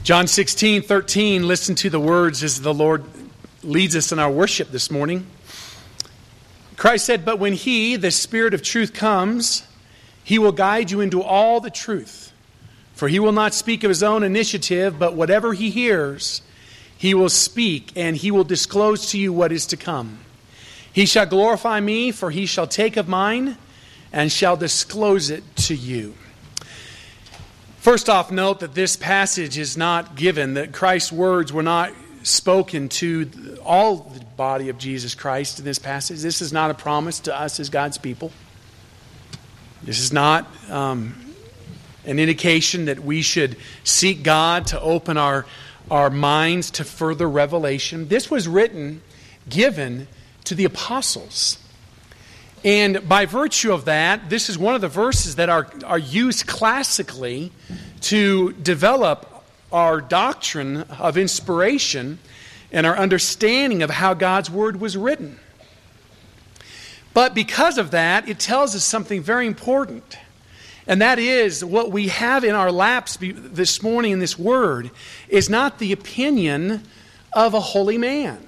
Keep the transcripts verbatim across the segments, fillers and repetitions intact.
John sixteen, thirteen, listen to the words as the Lord leads us in our worship this morning. Christ said, "But when He, the Spirit of truth, comes, He will guide you into all the truth. For He will not speak of His own initiative, but whatever He hears, He will speak, and He will disclose to you what is to come. He shall glorify Me, for He shall take of mine, and shall disclose it to you." First off, note that this passage is not given, that Christ's words were not spoken to all the body of Jesus Christ in this passage. This is not a promise to us as God's people. This is not um, an indication that we should seek God to open our, our minds to further revelation. This was written, given to the apostles. And by virtue of that, this is one of the verses that are, are used classically to develop our doctrine of inspiration and our understanding of how God's Word was written. But because of that, it tells us something very important. And that is, what we have in our laps this morning in this Word is not the opinion of a holy man,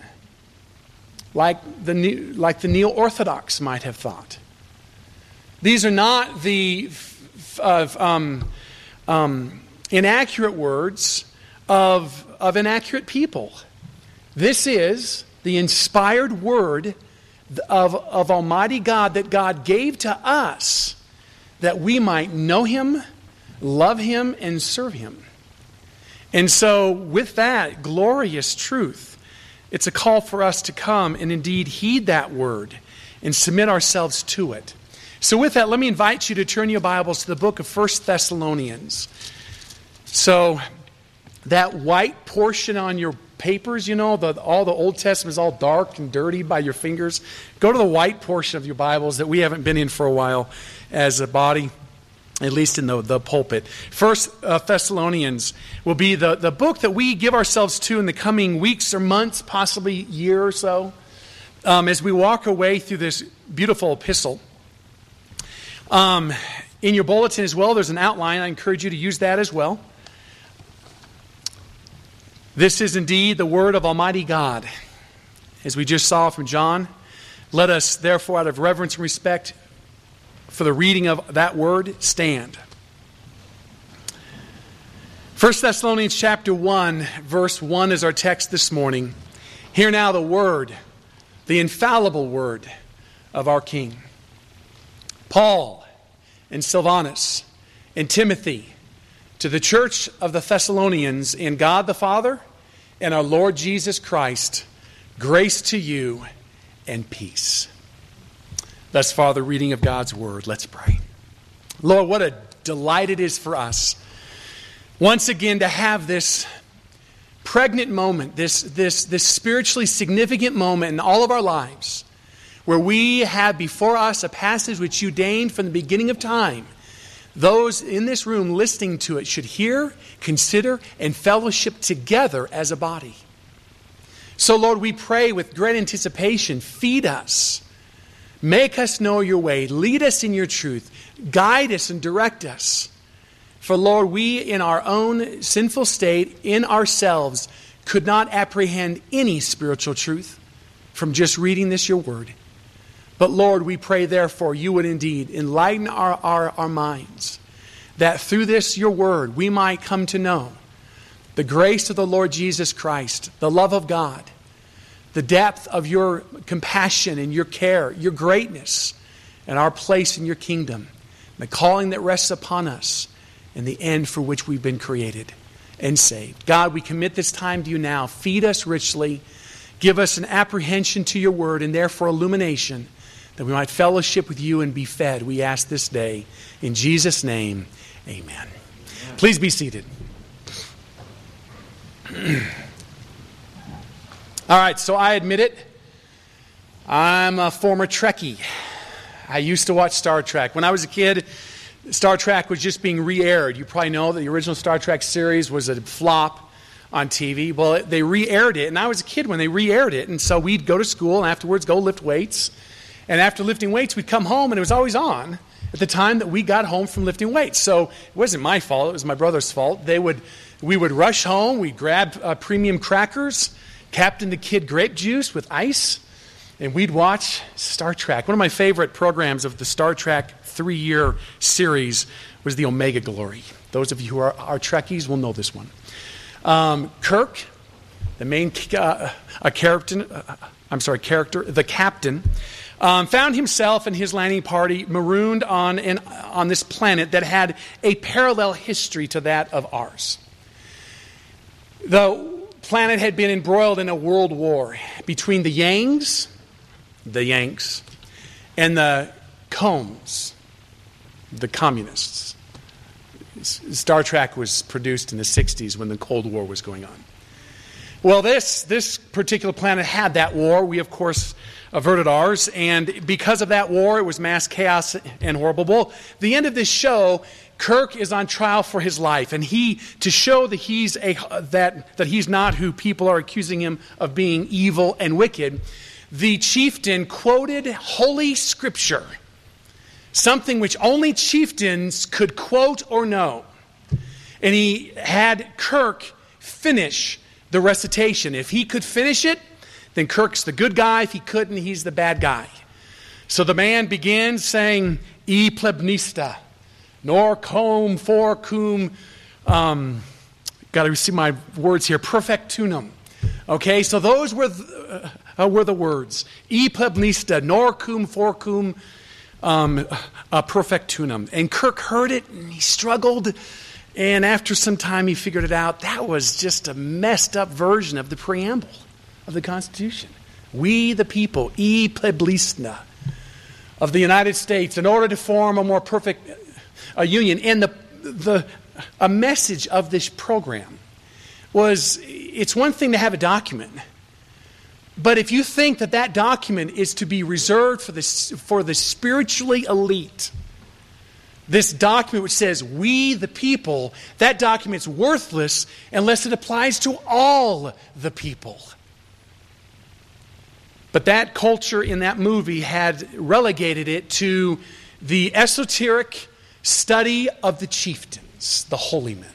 like the like the neo-Orthodox might have thought. These are not the uh, um, um, inaccurate words of, of inaccurate people. This is the inspired word of, of Almighty God that God gave to us that we might know Him, love Him, and serve Him. And so with that glorious truth, it's a call for us to come and indeed heed that word and submit ourselves to it. So with that, let me invite you to turn your Bibles to the book of First Thessalonians. So that white portion on your papers, you know, the, all the Old Testament is all dark and dirty by your fingers. Go to the white portion of your Bibles that we haven't been in for a while as a body, at least in the, the pulpit. First uh, Thessalonians will be the, the book that we give ourselves to in the coming weeks or months, possibly year or so, um, as we walk away through this beautiful epistle. Um, in your bulletin as well, there's an outline. I encourage you to use that as well. This is indeed the word of Almighty God. As we just saw from John, let us therefore, out of reverence and respect for the reading of that word, stand. First Thessalonians chapter one, verse one is our text this morning. Hear now the word, the infallible word of our King. Paul and Silvanus and Timothy, to the church of the Thessalonians, in God the Father and our Lord Jesus Christ, grace to you and peace. Thus far, the reading of God's Word. Let's pray. Lord, what a delight it is for us once again to have this pregnant moment, this, this, this spiritually significant moment in all of our lives, where we have before us a passage which you deigned from the beginning of time. Those in this room listening to it should hear, consider, and fellowship together as a body. So, Lord, we pray with great anticipation, feed us. Make us know your way. Lead us in your truth. Guide us and direct us. For, Lord, we in our own sinful state, in ourselves, could not apprehend any spiritual truth from just reading this, your word. But, Lord, we pray, therefore, you would indeed enlighten our, our, our minds, that through this, your word, we might come to know the grace of the Lord Jesus Christ, the love of God, the depth of your compassion and your care, your greatness, and our place in your kingdom, the calling that rests upon us, and the end for which we've been created and saved. God, we commit this time to you now. Feed us richly. Give us an apprehension to your word, and therefore illumination, that we might fellowship with you and be fed. We ask this day. In Jesus' name, amen. Amen. Please be seated. All right, so I admit it, I'm a former Trekkie. I used to watch Star Trek. When I was a kid, Star Trek was just being re-aired. You probably know that the original Star Trek series was a flop on T V. Well, they re-aired it, and I was a kid when they re-aired it, and so we'd go to school and afterwards go lift weights. And after lifting weights, we'd come home, and it was always on at the time that we got home from lifting weights. So it wasn't my fault. It was my brother's fault. They would we would rush home, we'd grab uh, premium crackers, Captain the Kid grape juice with ice, and we'd watch Star Trek. One of my favorite programs of the Star Trek three-year series was the Omega Glory. Those of you who are, are Trekkies will know this one. Um, Kirk, the main uh, a character, uh, I'm sorry, character, the captain, um, found himself and his landing party marooned on an, on this planet that had a parallel history to that of ours. The planet had been embroiled in a world war between the Yangs, the Yanks, and the Combs, the communists. Star Trek was produced in the sixties when the Cold War was going on. Well, this this particular planet had that war. We, of course, averted ours. And because of that war, it was mass chaos and horrible. Well, the end of this show, Kirk is on trial for his life. And he, to show that he's, a, that, that he's not who people are accusing him of being evil and wicked, the chieftain quoted Holy Scripture, something which only chieftains could quote or know. And he had Kirk finish the recitation. If he could finish it, then Kirk's the good guy. If he couldn't, he's the bad guy. So the man begins saying, E plebnista, nor cum for cum, um, got to see my words here, perfectunum. Okay, so those were the, uh, were the words. E plebnista, nor cum for cum, um, uh, perfectunum. And Kirk heard it, and he struggled. And after some time, he figured it out. That was just a messed up version of the preamble of the Constitution. We, the people, e plebiscita of the United States, in order to form a more perfect a union. And the the a message of this program was, it's one thing to have a document, but if you think that that document is to be reserved for the for the spiritually elite, this document which says, we the people, that document's worthless unless it applies to all the people. But that culture in that movie had relegated it to the esoteric study of the chieftains, the holy men.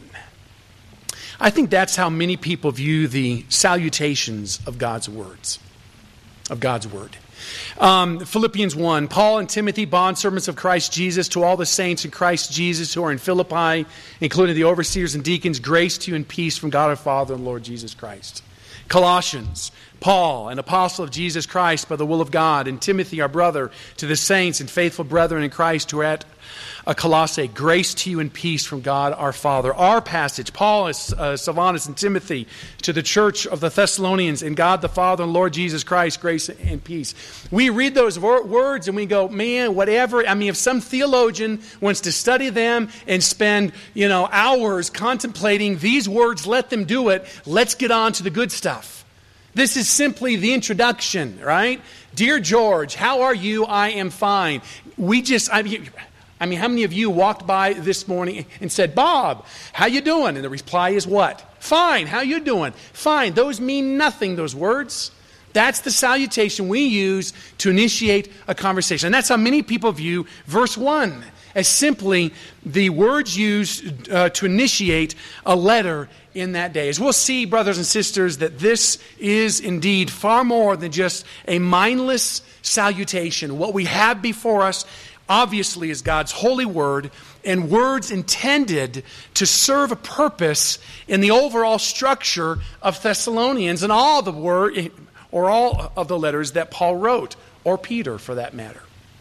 I think that's how many people view the salutations of God's words, of God's word. Um, Philippians one, Paul and Timothy, bondservants of Christ Jesus, to all the saints in Christ Jesus who are in Philippi, including the overseers and deacons, grace to you and peace from God our Father and Lord Jesus Christ. Colossians, Paul, an apostle of Jesus Christ by the will of God, and Timothy, our brother, to the saints and faithful brethren in Christ who are at a Colossae, grace to you and peace from God our Father. Our passage, Paul, uh, Silvanus, and Timothy, to the church of the Thessalonians, and God the Father and Lord Jesus Christ, grace and peace. We read those wor- words and we go, man, whatever. I mean, if some theologian wants to study them and spend, you know, hours contemplating these words, let them do it. Let's get on to the good stuff. This is simply the introduction, right? Dear George, how are you? I am fine. We just... I mean, I mean, how many of you walked by this morning and said, Bob, how you doing? And the reply is what? Fine. How you doing? Fine. Those mean nothing, those words. That's the salutation we use to initiate a conversation. And that's how many people view verse one, as simply the words used uh, to initiate a letter in that day. As we'll see, brothers and sisters, that this is indeed far more than just a mindless salutation. What we have before us obviously is God's holy word, and words intended to serve a purpose in the overall structure of Thessalonians and all the word or all of the letters that Paul wrote, or Peter for that matter.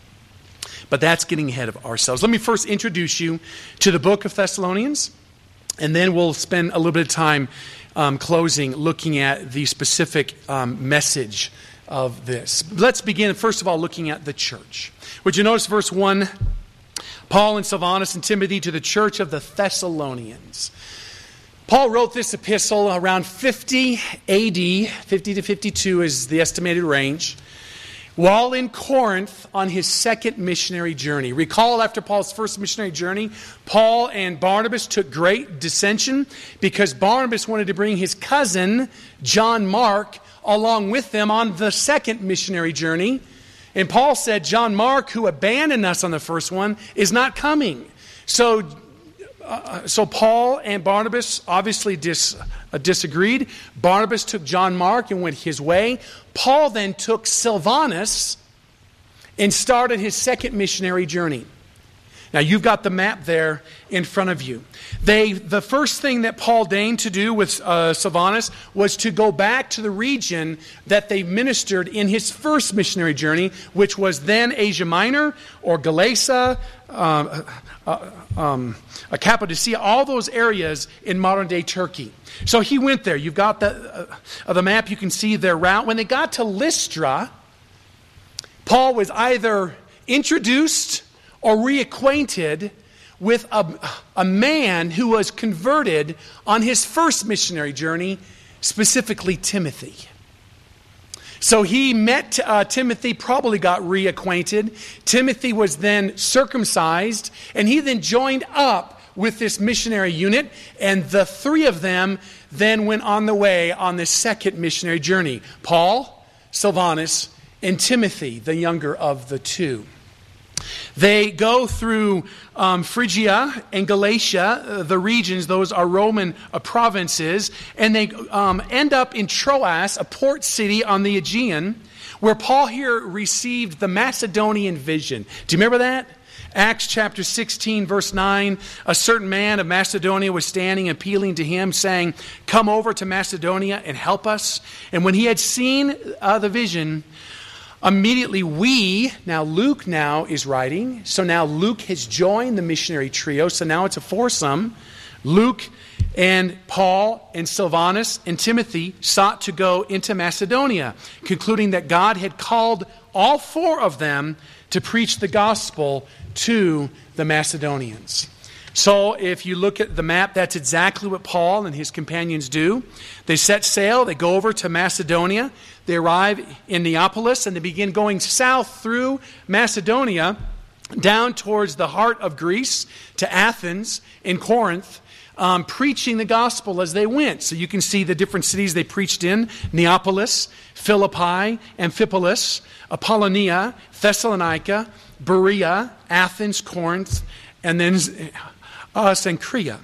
But that's getting ahead of ourselves. Let me first introduce you to the book of Thessalonians, and then we'll spend a little bit of time um, closing looking at the specific um, message of this. Let's begin, first of all, looking at the church. Would you notice verse one? Paul and Silvanus and Timothy to the church of the Thessalonians. Paul wrote this epistle around fifty A D, fifty to fifty-two is the estimated range, while in Corinth on his second missionary journey. Recall, after Paul's first missionary journey, Paul and Barnabas took great dissension because Barnabas wanted to bring his cousin, John Mark, along with them on the second missionary journey. And Paul said, John Mark, who abandoned us on the first one, is not coming. So uh, so Paul and Barnabas obviously dis, uh, disagreed. Barnabas took John Mark and went his way. Paul then took Silvanus and started his second missionary journey. Now, you've got the map there in front of you. They, the first thing that Paul deigned to do with uh, Silvanus was to go back to the region that they ministered in his first missionary journey, which was then Asia Minor or Galatia, uh, uh, um, uh, Cappadocia, all those areas in modern-day Turkey. So he went there. You've got the, uh, the map. You can see their route. When they got to Lystra, Paul was either introduced or reacquainted with a, a man who was converted on his first missionary journey, specifically Timothy. So he met uh, Timothy, probably got reacquainted. Timothy was then circumcised, and he then joined up with this missionary unit, and the three of them then went on the way on this second missionary journey. Paul, Silvanus, and Timothy, the younger of the two. They go through um, Phrygia and Galatia, uh, the regions, those are Roman uh, provinces, and they um, end up in Troas, a port city on the Aegean, where Paul here received the Macedonian vision. Do you remember that? Acts chapter sixteen, verse nine, a certain man of Macedonia was standing appealing to him, saying, "Come over to Macedonia and help us." And when he had seen uh, the vision, immediately we, now Luke now is writing, so now Luke has joined the missionary trio, so now it's a foursome. Luke and Paul and Silvanus and Timothy sought to go into Macedonia, concluding that God had called all four of them to preach the gospel to the Macedonians. So if you look at the map, that's exactly what Paul and his companions do. They set sail, they go over to Macedonia, they arrive in Neapolis, and they begin going south through Macedonia down towards the heart of Greece to Athens and Corinth, um, preaching the gospel as they went. So you can see the different cities they preached in: Neapolis, Philippi, Amphipolis, Apollonia, Thessalonica, Berea, Athens, Corinth, and then uh, Cenchrea.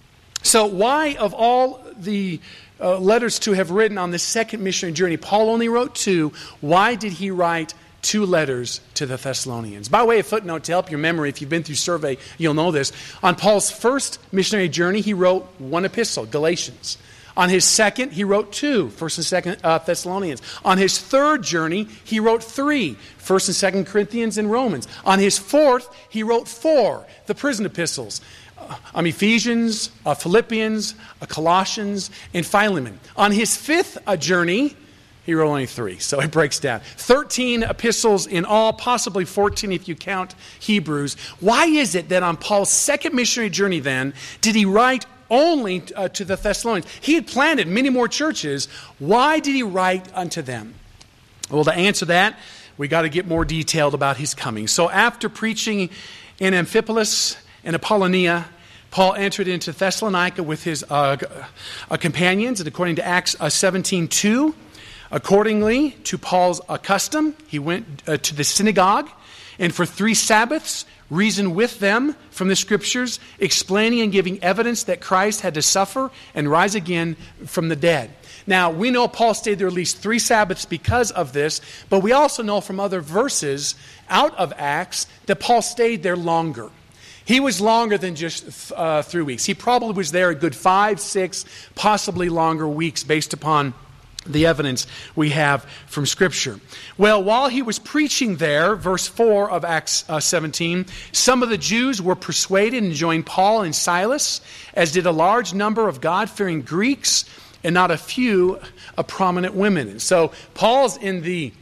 So why, of all the uh, letters to have written on the second missionary journey, Paul only wrote two? Why did he write two letters to the Thessalonians? By way of footnote, to help your memory, if you've been through survey, you'll know this. On Paul's first missionary journey, he wrote one epistle, Galatians. On his second, he wrote two, First and Second uh, Thessalonians. On his third journey, he wrote three, First and Second Corinthians and Romans. On his fourth, he wrote four, the prison epistles, uh, um, Ephesians, uh, Philippians, uh, Colossians, and Philemon. On his fifth uh, journey, he wrote only three, so it breaks down. Thirteen epistles in all, possibly fourteen if you count Hebrews. Why is it that on Paul's second missionary journey then, did he write only uh, to the Thessalonians? He had planted many more churches. Why did he write unto them? Well, to answer that, we got to get more detailed about his coming. So after preaching in Amphipolis and Apollonia, Paul entered into Thessalonica with his uh, uh, companions, and according to Acts uh, seventeen two, accordingly to Paul's uh, custom, he went uh, to the synagogue, and for three Sabbaths reasoned with them from the Scriptures, explaining and giving evidence that Christ had to suffer and rise again from the dead. Now, we know Paul stayed there at least three Sabbaths because of this, but we also know from other verses out of Acts that Paul stayed there longer. He was longer than just uh, three weeks. He probably was there a good five, six, possibly longer weeks based upon the evidence we have from Scripture. Well, while he was preaching there, verse four of Acts uh, seventeen, some of the Jews were persuaded and joined Paul and Silas, as did a large number of God-fearing Greeks, and not a few uh, prominent women. And so Paul's in the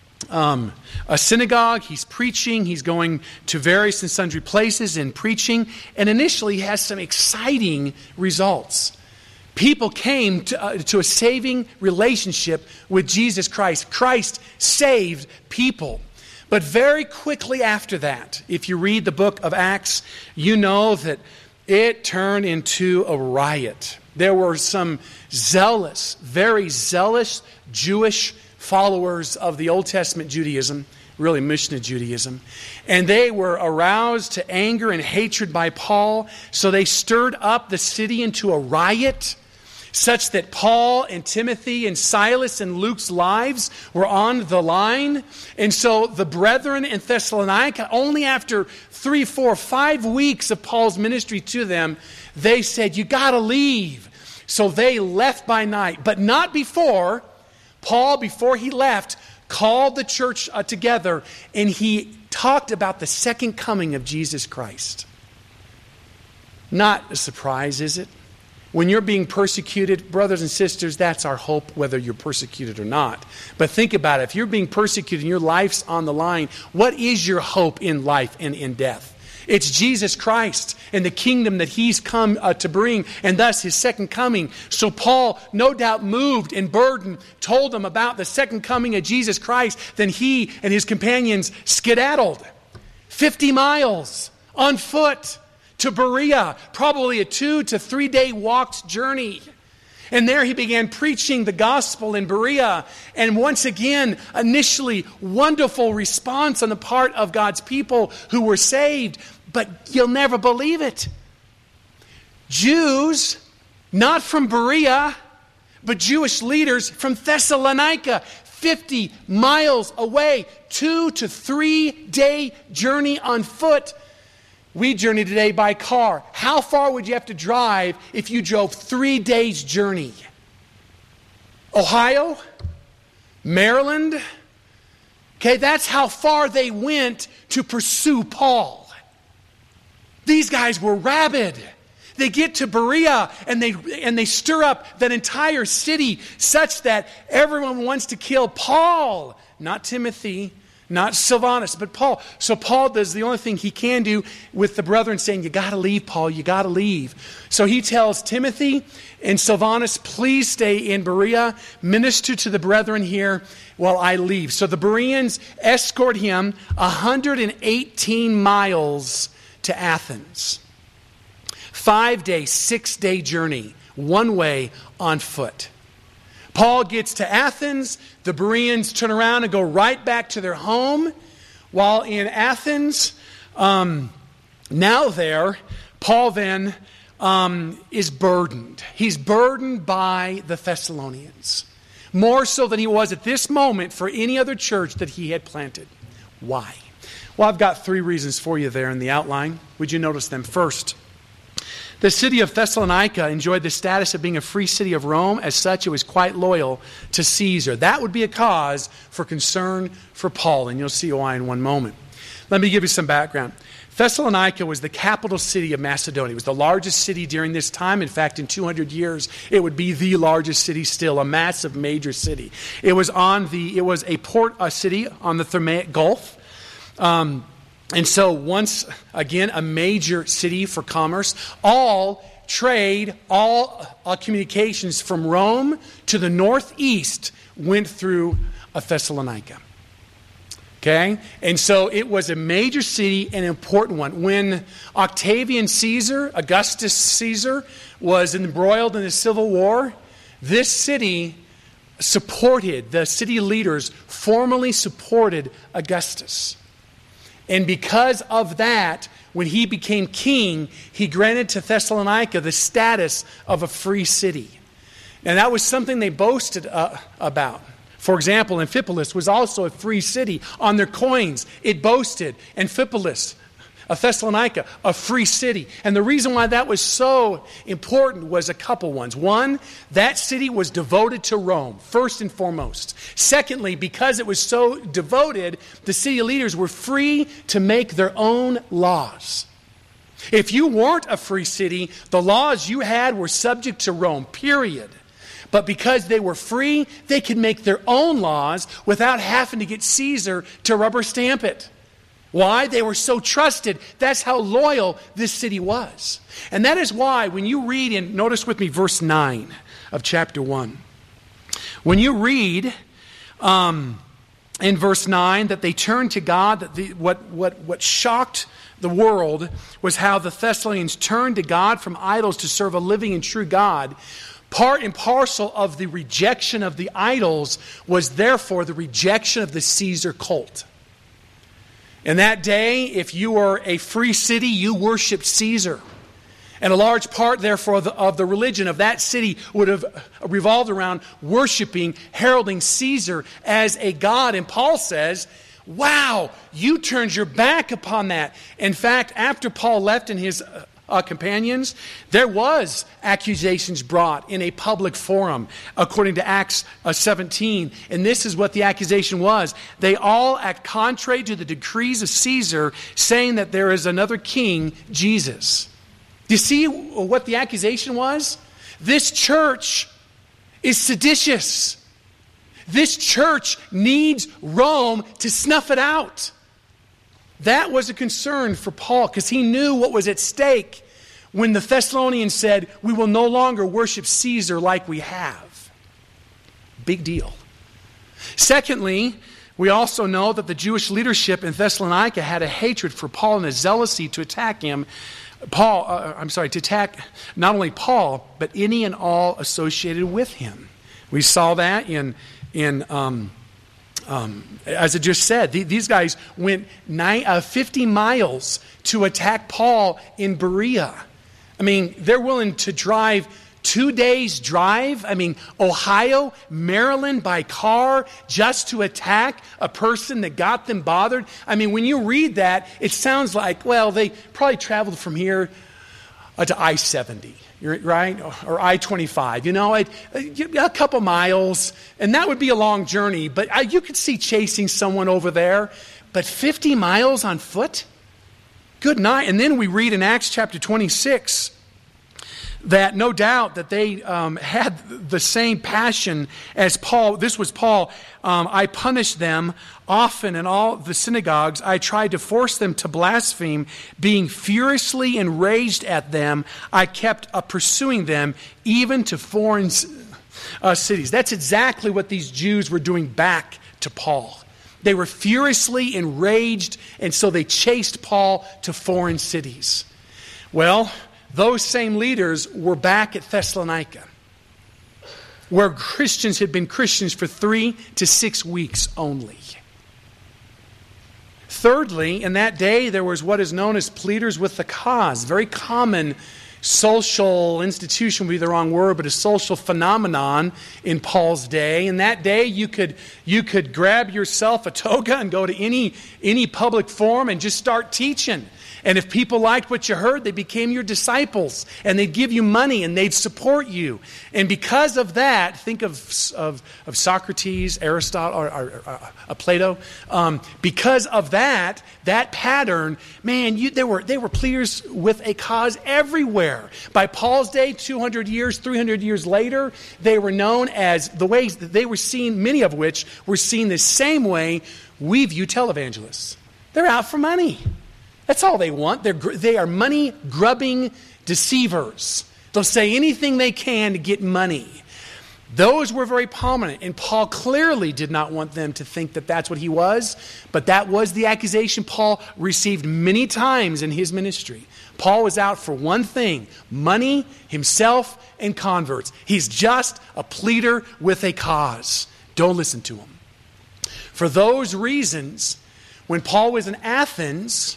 um, a synagogue, he's preaching, he's going to various and sundry places and preaching, and initially he has some exciting results. People came to, uh, to a saving relationship with Jesus Christ. Christ saved people. But very quickly after that, if you read the book of Acts, you know that it turned into a riot. There were some zealous, very zealous Jewish followers of the Old Testament Judaism, really Mishnah Judaism. And they were aroused to anger and hatred by Paul, so they stirred up the city into a riot, such that Paul and Timothy and Silas and Luke's lives were on the line. And so the brethren in Thessalonica, only after three, four, five weeks of Paul's ministry to them, they said, you got to leave. So they left by night, but not before. Paul, before he left, called the church uh, together, and he talked about the second coming of Jesus Christ. Not a surprise, is it? When you're being persecuted, brothers and sisters, that's our hope, whether you're persecuted or not. But think about it. If you're being persecuted and your life's on the line, what is your hope in life and in death? It's Jesus Christ and the kingdom that He's come uh, to bring, and thus His second coming. So Paul, no doubt moved and burdened, told them about the second coming of Jesus Christ. Then he and his companions skedaddled fifty miles on foot to Berea, probably a two to three day walk's journey. And there he began preaching the gospel in Berea. And once again, initially, wonderful response on the part of God's people who were saved. But you'll never believe it. Jews, not from Berea, but Jewish leaders from Thessalonica, fifty miles away, two to three day journey on foot. We journey today by car. How far would you have to drive if you drove three days' journey? Ohio? Maryland? Okay, that's how far they went to pursue Paul. These guys were rabid. They get to Berea and they and they stir up that entire city such that everyone wants to kill Paul, not Timothy, not Silvanus, but Paul. So Paul does the only thing he can do with the brethren, saying, you got to leave, Paul, you got to leave. So he tells Timothy and Silvanus, please stay in Berea, minister to the brethren here while I leave. So the Bereans escort him one hundred eighteen miles to Athens. Five-day, six-day journey, one way on foot. Paul gets to Athens. The Bereans turn around and go right back to their home. While in Athens, um, now there, Paul then um, is burdened. He's burdened by the Thessalonians. More so than he was at this moment for any other church that he had planted. Why? Well, I've got three reasons for you there in the outline. Would you notice them? First, the city of Thessalonica enjoyed the status of being a free city of Rome. As such, it was quite loyal to Caesar. That would be a cause for concern for Paul, and you'll see why in one moment. Let me give you some background. Thessalonica was the capital city of Macedonia. It was the largest city during this time. In fact, in two hundred years, it would be the largest city still, a massive major city. It was on the. It was a port a city on the Thermaic Gulf. Um, And so once again, a major city for commerce, all trade, all uh, communications from Rome to the northeast went through a Thessalonica. Okay? And so it was a major city, an important one. When Octavian Caesar, Augustus Caesar, was embroiled in the Civil War, this city supported, the city leaders formally supported Augustus. And because of that, when he became king, he granted to Thessalonica the status of a free city. And that was something they boasted uh, about. For example, Amphipolis was also a free city. On their coins, it boasted Amphipolis, a Thessalonica, a free city. And the reason why that was so important was a couple ones. One, that city was devoted to Rome, first and foremost. Secondly, because it was so devoted, the city leaders were free to make their own laws. If you weren't a free city, the laws you had were subject to Rome, period. But because they were free, they could make their own laws without having to get Caesar to rubber stamp it. Why? They were so trusted. That's how loyal this city was. And that is why when you read in, notice with me verse nine of chapter one. When you read um, in verse nine that they turned to God, that the, what, what, what shocked the world was how the Thessalonians turned to God from idols to serve a living and true God. Part and parcel of the rejection of the idols was therefore the rejection of the Caesar cult. In that day, if you were a free city, you worshiped Caesar. And a large part, therefore, of the, of the religion of that city would have revolved around worshiping, heralding Caesar as a god. And Paul says, wow, you turned your back upon that. In fact, after Paul left and his uh, companions, there was accusations brought in a public forum, according to Acts uh, seventeen. And this is what the accusation was. They all act contrary to the decrees of Caesar, saying that there is another king, Jesus. Do you see what the accusation was? This church is seditious. This church needs Rome to snuff it out. That was a concern for Paul because he knew what was at stake when the Thessalonians said, we will no longer worship Caesar like we have. Big deal. Secondly, we also know that the Jewish leadership in Thessalonica had a hatred for Paul and a zealousy to attack him. Paul, uh, I'm sorry, to attack not only Paul, but any and all associated with him. We saw that in, in um, um, as I just said, th- these guys went nine, uh, fifty miles to attack Paul in Berea. I mean, they're willing to drive two days' drive, I mean, Ohio, Maryland by car just to attack a person that got them bothered. I mean, when you read that, it sounds like, well, they probably traveled from here uh, to I seventy, right? Or I twenty-five, you know, a, a couple miles, and that would be a long journey, but I, you could see chasing someone over there. But fifty miles on foot? Good night. And then we read in Acts chapter twenty-six that no doubt that they um, had the same passion as Paul. This was Paul. Um, I punished them often in all the synagogues. I tried to force them to blaspheme. Being furiously enraged at them, I kept uh, pursuing them even to foreign uh, cities. That's exactly what these Jews were doing back to Paul. They were furiously enraged, and so they chased Paul to foreign cities. Well, those same leaders were back at Thessalonica, where Christians had been Christians for three to six weeks only. Thirdly, in that day, there was what is known as pleaders with the cause. Very common social institution would be the wrong word, but a social phenomenon in Paul's day. In that day, you could you could grab yourself a toga and go to any any public forum and just start teaching. And if people liked what you heard, they became your disciples, and they'd give you money, and they'd support you. And because of that, think of of, of Socrates, Aristotle, or, or, or uh, Plato. Um, because of that, that pattern, man, you, they were they were pleaders with a cause everywhere. By Paul's day, two hundred years, three hundred years later, they were known as the ways that they were seen. Many of which were seen the same way we view televangelists. They're out for money. That's all they want. They're, they are money-grubbing deceivers. They'll say anything they can to get money. Those were very prominent, and Paul clearly did not want them to think that that's what he was, but that was the accusation Paul received many times in his ministry. Paul was out for one thing: money, himself, and converts. He's just a pleader with a cause. Don't listen to him. For those reasons, when Paul was in Athens,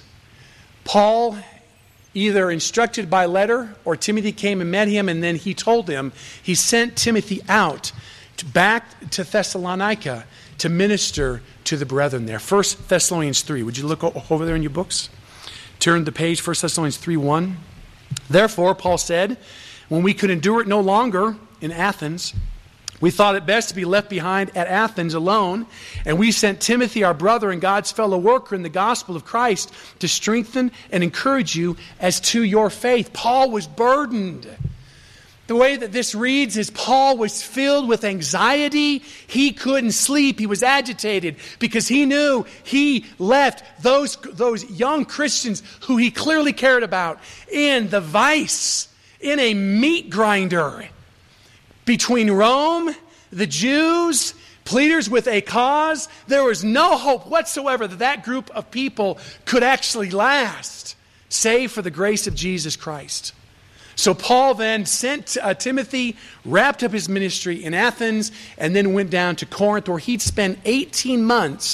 Paul either instructed by letter or Timothy came and met him, and then he told him, he sent Timothy out to back to Thessalonica to minister to the brethren there. First Thessalonians three. Would you look over there in your books? Turn to the page, First Thessalonians three one. Therefore, Paul said, when we could endure it no longer in Athens, we thought it best to be left behind at Athens alone, and we sent Timothy, our brother and God's fellow worker in the gospel of Christ, to strengthen and encourage you as to your faith. Paul was burdened. The way that this reads is Paul was filled with anxiety. He couldn't sleep. He was agitated because he knew he left those, those young Christians who he clearly cared about in the vice, in a meat grinder. Between Rome, the Jews, pleaders with a cause, there was no hope whatsoever that that group of people could actually last, save for the grace of Jesus Christ. So Paul then sent uh, Timothy, wrapped up his ministry in Athens, and then went down to Corinth, where he'd spend eighteen months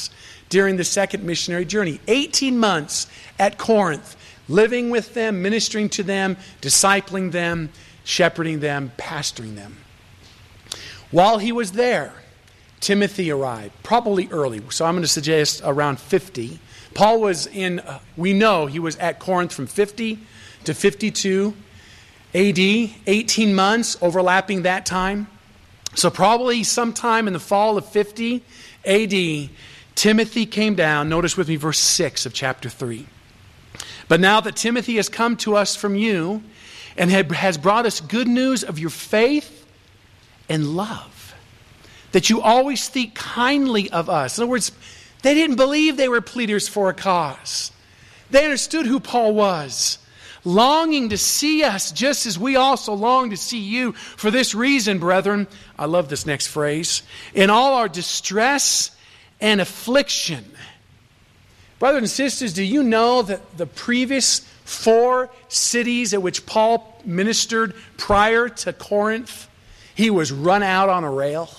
during the second missionary journey. eighteen months at Corinth, living with them, ministering to them, discipling them, shepherding them, pastoring them. While he was there, Timothy arrived, probably early. So I'm going to suggest around fifty. Paul was in, uh, we know he was at Corinth from fifty to fifty-two A D, eighteen months overlapping that time. So probably sometime in the fall of fifty A D, Timothy came down. Notice with me verse six of chapter three. But now that Timothy has come to us from you and has brought us good news of your faith and love, that you always think kindly of us. In other words, they didn't believe they were pleaders for a cause. They understood who Paul was, longing to see us just as we also long to see you. For this reason, brethren, I love this next phrase, in all our distress and affliction. Brothers and sisters, do you know that the previous four cities at which Paul ministered prior to Corinth, he was run out on a rail?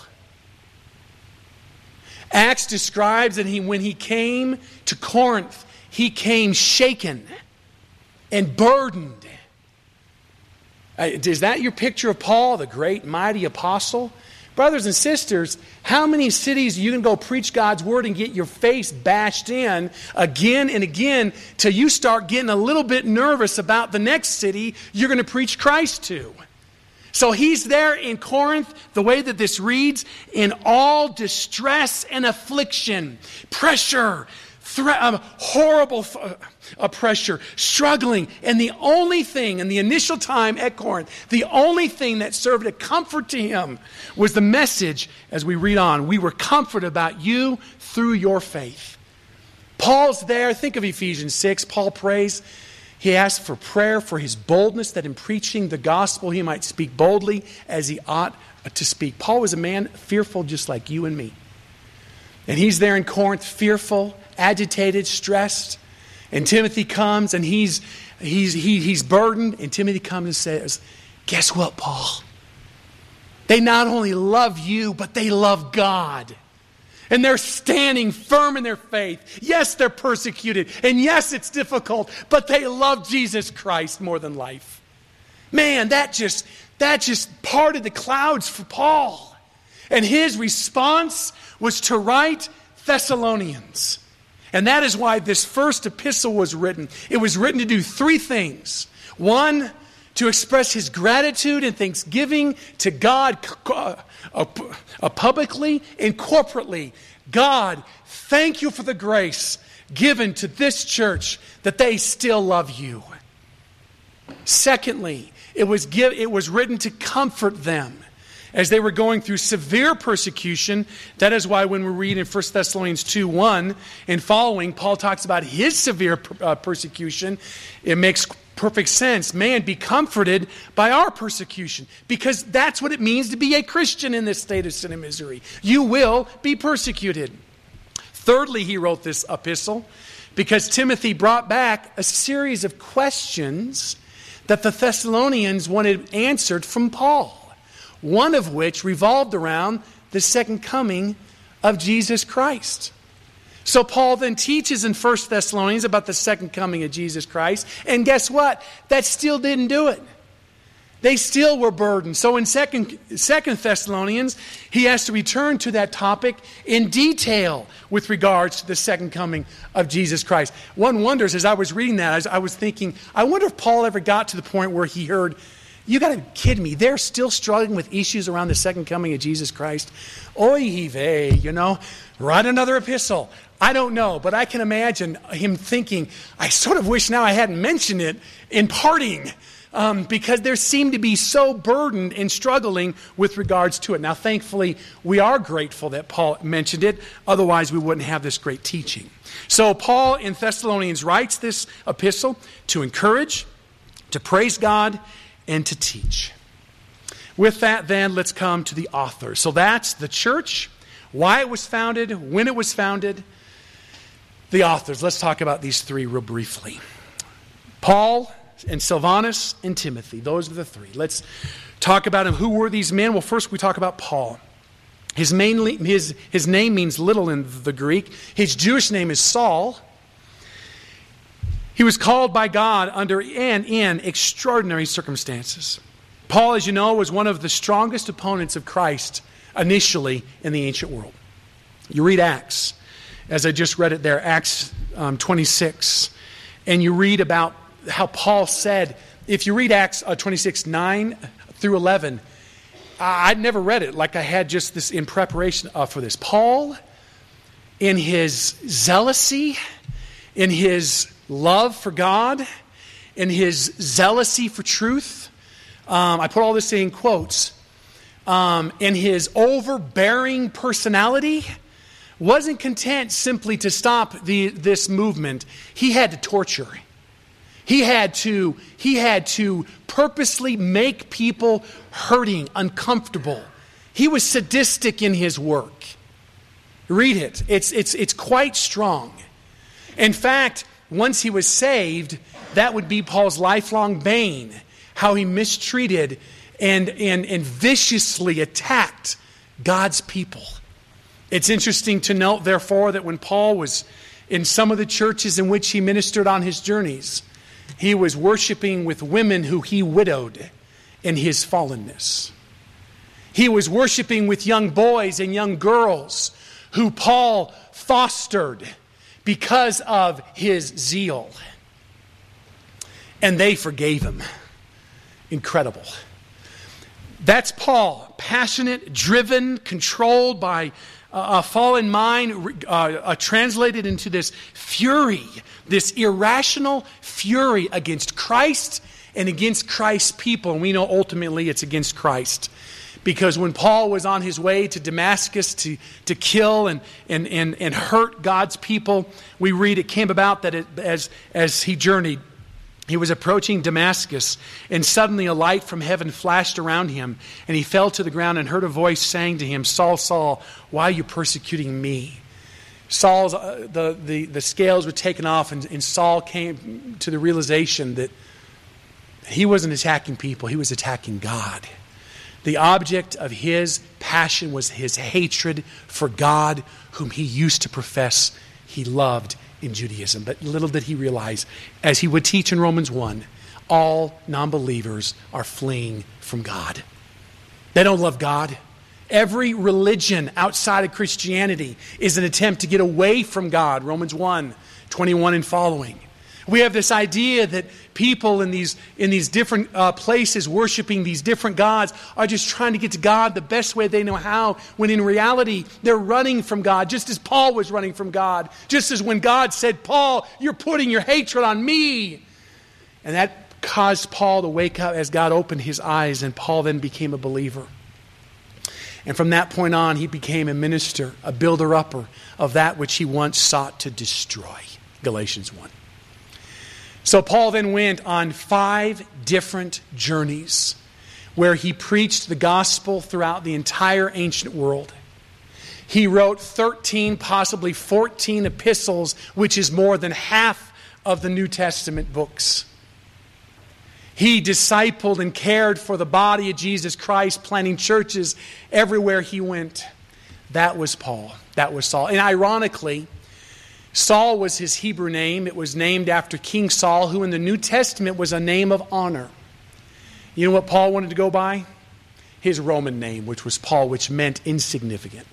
Acts describes that he, when he came to Corinth, he came shaken and burdened. Uh, is that your picture of Paul, the great, mighty apostle? Brothers and sisters, how many cities you can go preach God's word and get your face bashed in again and again till you start getting a little bit nervous about the next city you're going to preach Christ to? So he's there in Corinth, the way that this reads, in all distress and affliction, pressure, thre- um, horrible uh, uh, pressure, struggling. And the only thing, in the initial time at Corinth, the only thing that served a comfort to him was the message, as we read on, we were comforted about you through your faith. Paul's there. Think of Ephesians six. Paul prays. He asked for prayer for his boldness, that in preaching the gospel he might speak boldly as he ought to speak. Paul was a man fearful just like you and me. And he's there in Corinth, fearful, agitated, stressed. And Timothy comes and he's, he's, he, he's burdened. And Timothy comes and says, guess what, Paul? They not only love you, but they love God. And they're standing firm in their faith. Yes, they're persecuted. And yes, it's difficult. But they love Jesus Christ more than life. Man, that just, that just parted the clouds for Paul. And his response was to write Thessalonians. And that is why this first epistle was written. It was written to do three things. One, to express his gratitude and thanksgiving to God uh, uh, publicly and corporately. God, thank you for the grace given to this church that they still love you. Secondly, it was, give, it was written to comfort them as they were going through severe persecution. That is why when we read in First Thessalonians two one and following, Paul talks about his severe uh, persecution. It makes perfect sense. Man, be comforted by our persecution, because that's what it means to be a Christian in this state of sin and misery. You will be persecuted. Thirdly, he wrote this epistle because Timothy brought back a series of questions that the Thessalonians wanted answered from Paul, one of which revolved around the second coming of Jesus Christ. So Paul then teaches in First Thessalonians about the second coming of Jesus Christ. And guess what? That still didn't do it. They still were burdened. So in Second, Second Thessalonians, he has to return to that topic in detail with regards to the second coming of Jesus Christ. One wonders, as I was reading that, I was thinking, I wonder if Paul ever got to the point where he heard, you got to kid me, they're still struggling with issues around the second coming of Jesus Christ. Oy vey, you know, write another epistle. I don't know, but I can imagine him thinking, I sort of wish now I hadn't mentioned it in parting, um, because there seemed to be so burdened and struggling with regards to it. Now, thankfully, we are grateful that Paul mentioned it. Otherwise, we wouldn't have this great teaching. So Paul in Thessalonians writes this epistle to encourage, to praise God, and to teach. With that, then, let's come to the author. So that's the church, why it was founded, when it was founded. The authors. Let's talk about these three real briefly. Paul and Silvanus and Timothy. Those are the three. Let's talk about them. Who were these men? Well, first we talk about Paul. His, mainly, his, his name means little in the Greek. His Jewish name is Saul. He was called by God under and in extraordinary circumstances. Paul, as you know, was one of the strongest opponents of Christ initially in the ancient world. You read Acts, as I just read it there, Acts um, twenty-six, and you read about how Paul said, if you read Acts uh, twenty-six, nine through eleven, I'd never read it like I had just this in preparation uh, for this. Paul, in his zealousy, in his love for God, in his zealousy for truth, um, I put all this in quotes, um, in his overbearing personality, wasn't content simply to stop the, this movement. He had to torture. He had to, he had to purposely make people hurting, uncomfortable. He was sadistic in his work. Read it. It's, it's, it's quite strong. In fact, once he was saved, that would be Paul's lifelong bane, how he mistreated and, and, and viciously attacked God's people. It's interesting to note, therefore, that when Paul was in some of the churches in which he ministered on his journeys, he was worshiping with women who he widowed in his fallenness. He was worshiping with young boys and young girls who Paul fostered because of his zeal. And they forgave him. Incredible. That's Paul, passionate, driven, controlled by a fallen mind, uh, uh, translated into this fury, this irrational fury against Christ and against Christ's people. And we know ultimately it's against Christ. Because when Paul was on his way to Damascus to, to kill and, and, and, and hurt God's people, we read it came about that it, as, as he journeyed, he was approaching Damascus, and suddenly a light from heaven flashed around him, and he fell to the ground and heard a voice saying to him, Saul, Saul, why are you persecuting me? Saul's, uh, the, the, the scales were taken off, and, and Saul came to the realization that he wasn't attacking people, he was attacking God. The object of his passion was his hatred for God, whom he used to profess he loved in Judaism. But little did he realize, as he would teach in Romans one, all non-believers are fleeing from God. They don't love God. Every religion outside of Christianity is an attempt to get away from God. Romans one, twenty-one and following. We have this idea that people in these, in these different uh, places worshiping these different gods are just trying to get to God the best way they know how, when in reality they're running from God, just as Paul was running from God. Just as when God said, Paul, you're putting your hatred on me. And that caused Paul to wake up as God opened his eyes, and Paul then became a believer. And from that point on, he became a minister, a builder-upper of that which he once sought to destroy. Galatians one. So Paul then went on five different journeys where he preached the gospel throughout the entire ancient world. He wrote thirteen, possibly fourteen epistles, which is more than half of the New Testament books. He discipled and cared for the body of Jesus Christ, planting churches everywhere he went. That was Paul. That was Saul. And ironically, Saul was his Hebrew name. It was named after King Saul, who in the New Testament was a name of honor. You know what Paul wanted to go by? His Roman name, which was Paul, which meant insignificant.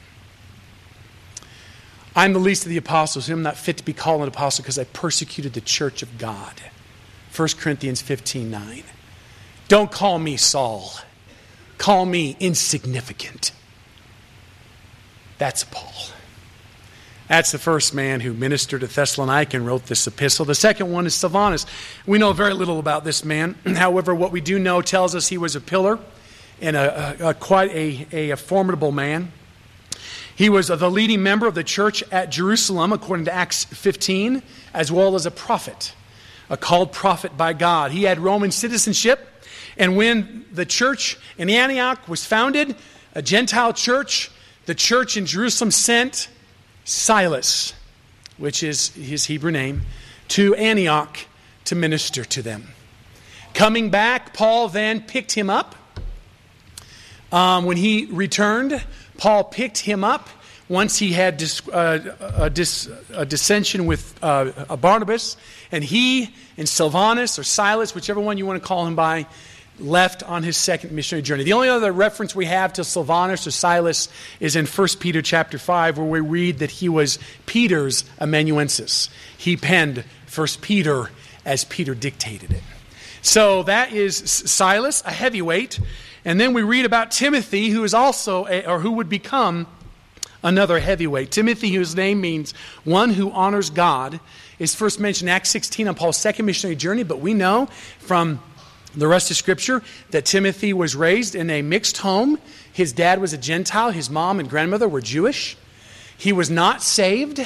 I'm the least of the apostles, and I'm not fit to be called an apostle because I persecuted the church of God. First Corinthians fifteen nine. Don't call me Saul. Call me insignificant. That's Paul. That's the first man who ministered at Thessalonica and wrote this epistle. The second one is Silvanus. We know very little about this man. However, what we do know tells us he was a pillar and a, a, a quite a, a formidable man. He was the leading member of the church at Jerusalem, according to Acts fifteen, as well as a prophet, a called prophet by God. He had Roman citizenship, and when the church in Antioch was founded, a Gentile church, the church in Jerusalem sent Silas, which is his Hebrew name, to Antioch to minister to them. Coming back, Paul then picked him up, Um, when he returned, Paul picked him up once he had dis, uh, a, dis, a dissension with uh, Barnabas, and he and Silvanus or Silas, whichever one you want to call him by, left on his second missionary journey. The only other reference we have to Silvanus or Silas is in First Peter chapter five, where we read that he was Peter's amanuensis. He penned First Peter as Peter dictated it. So that is Silas, a heavyweight. And then we read about Timothy, who is also, a, or who would become another heavyweight. Timothy, whose name means one who honors God, is first mentioned in Acts sixteen on Paul's second missionary journey, but we know from the rest of Scripture that Timothy was raised in a mixed home. His dad was a Gentile. His mom and grandmother were Jewish. He was not saved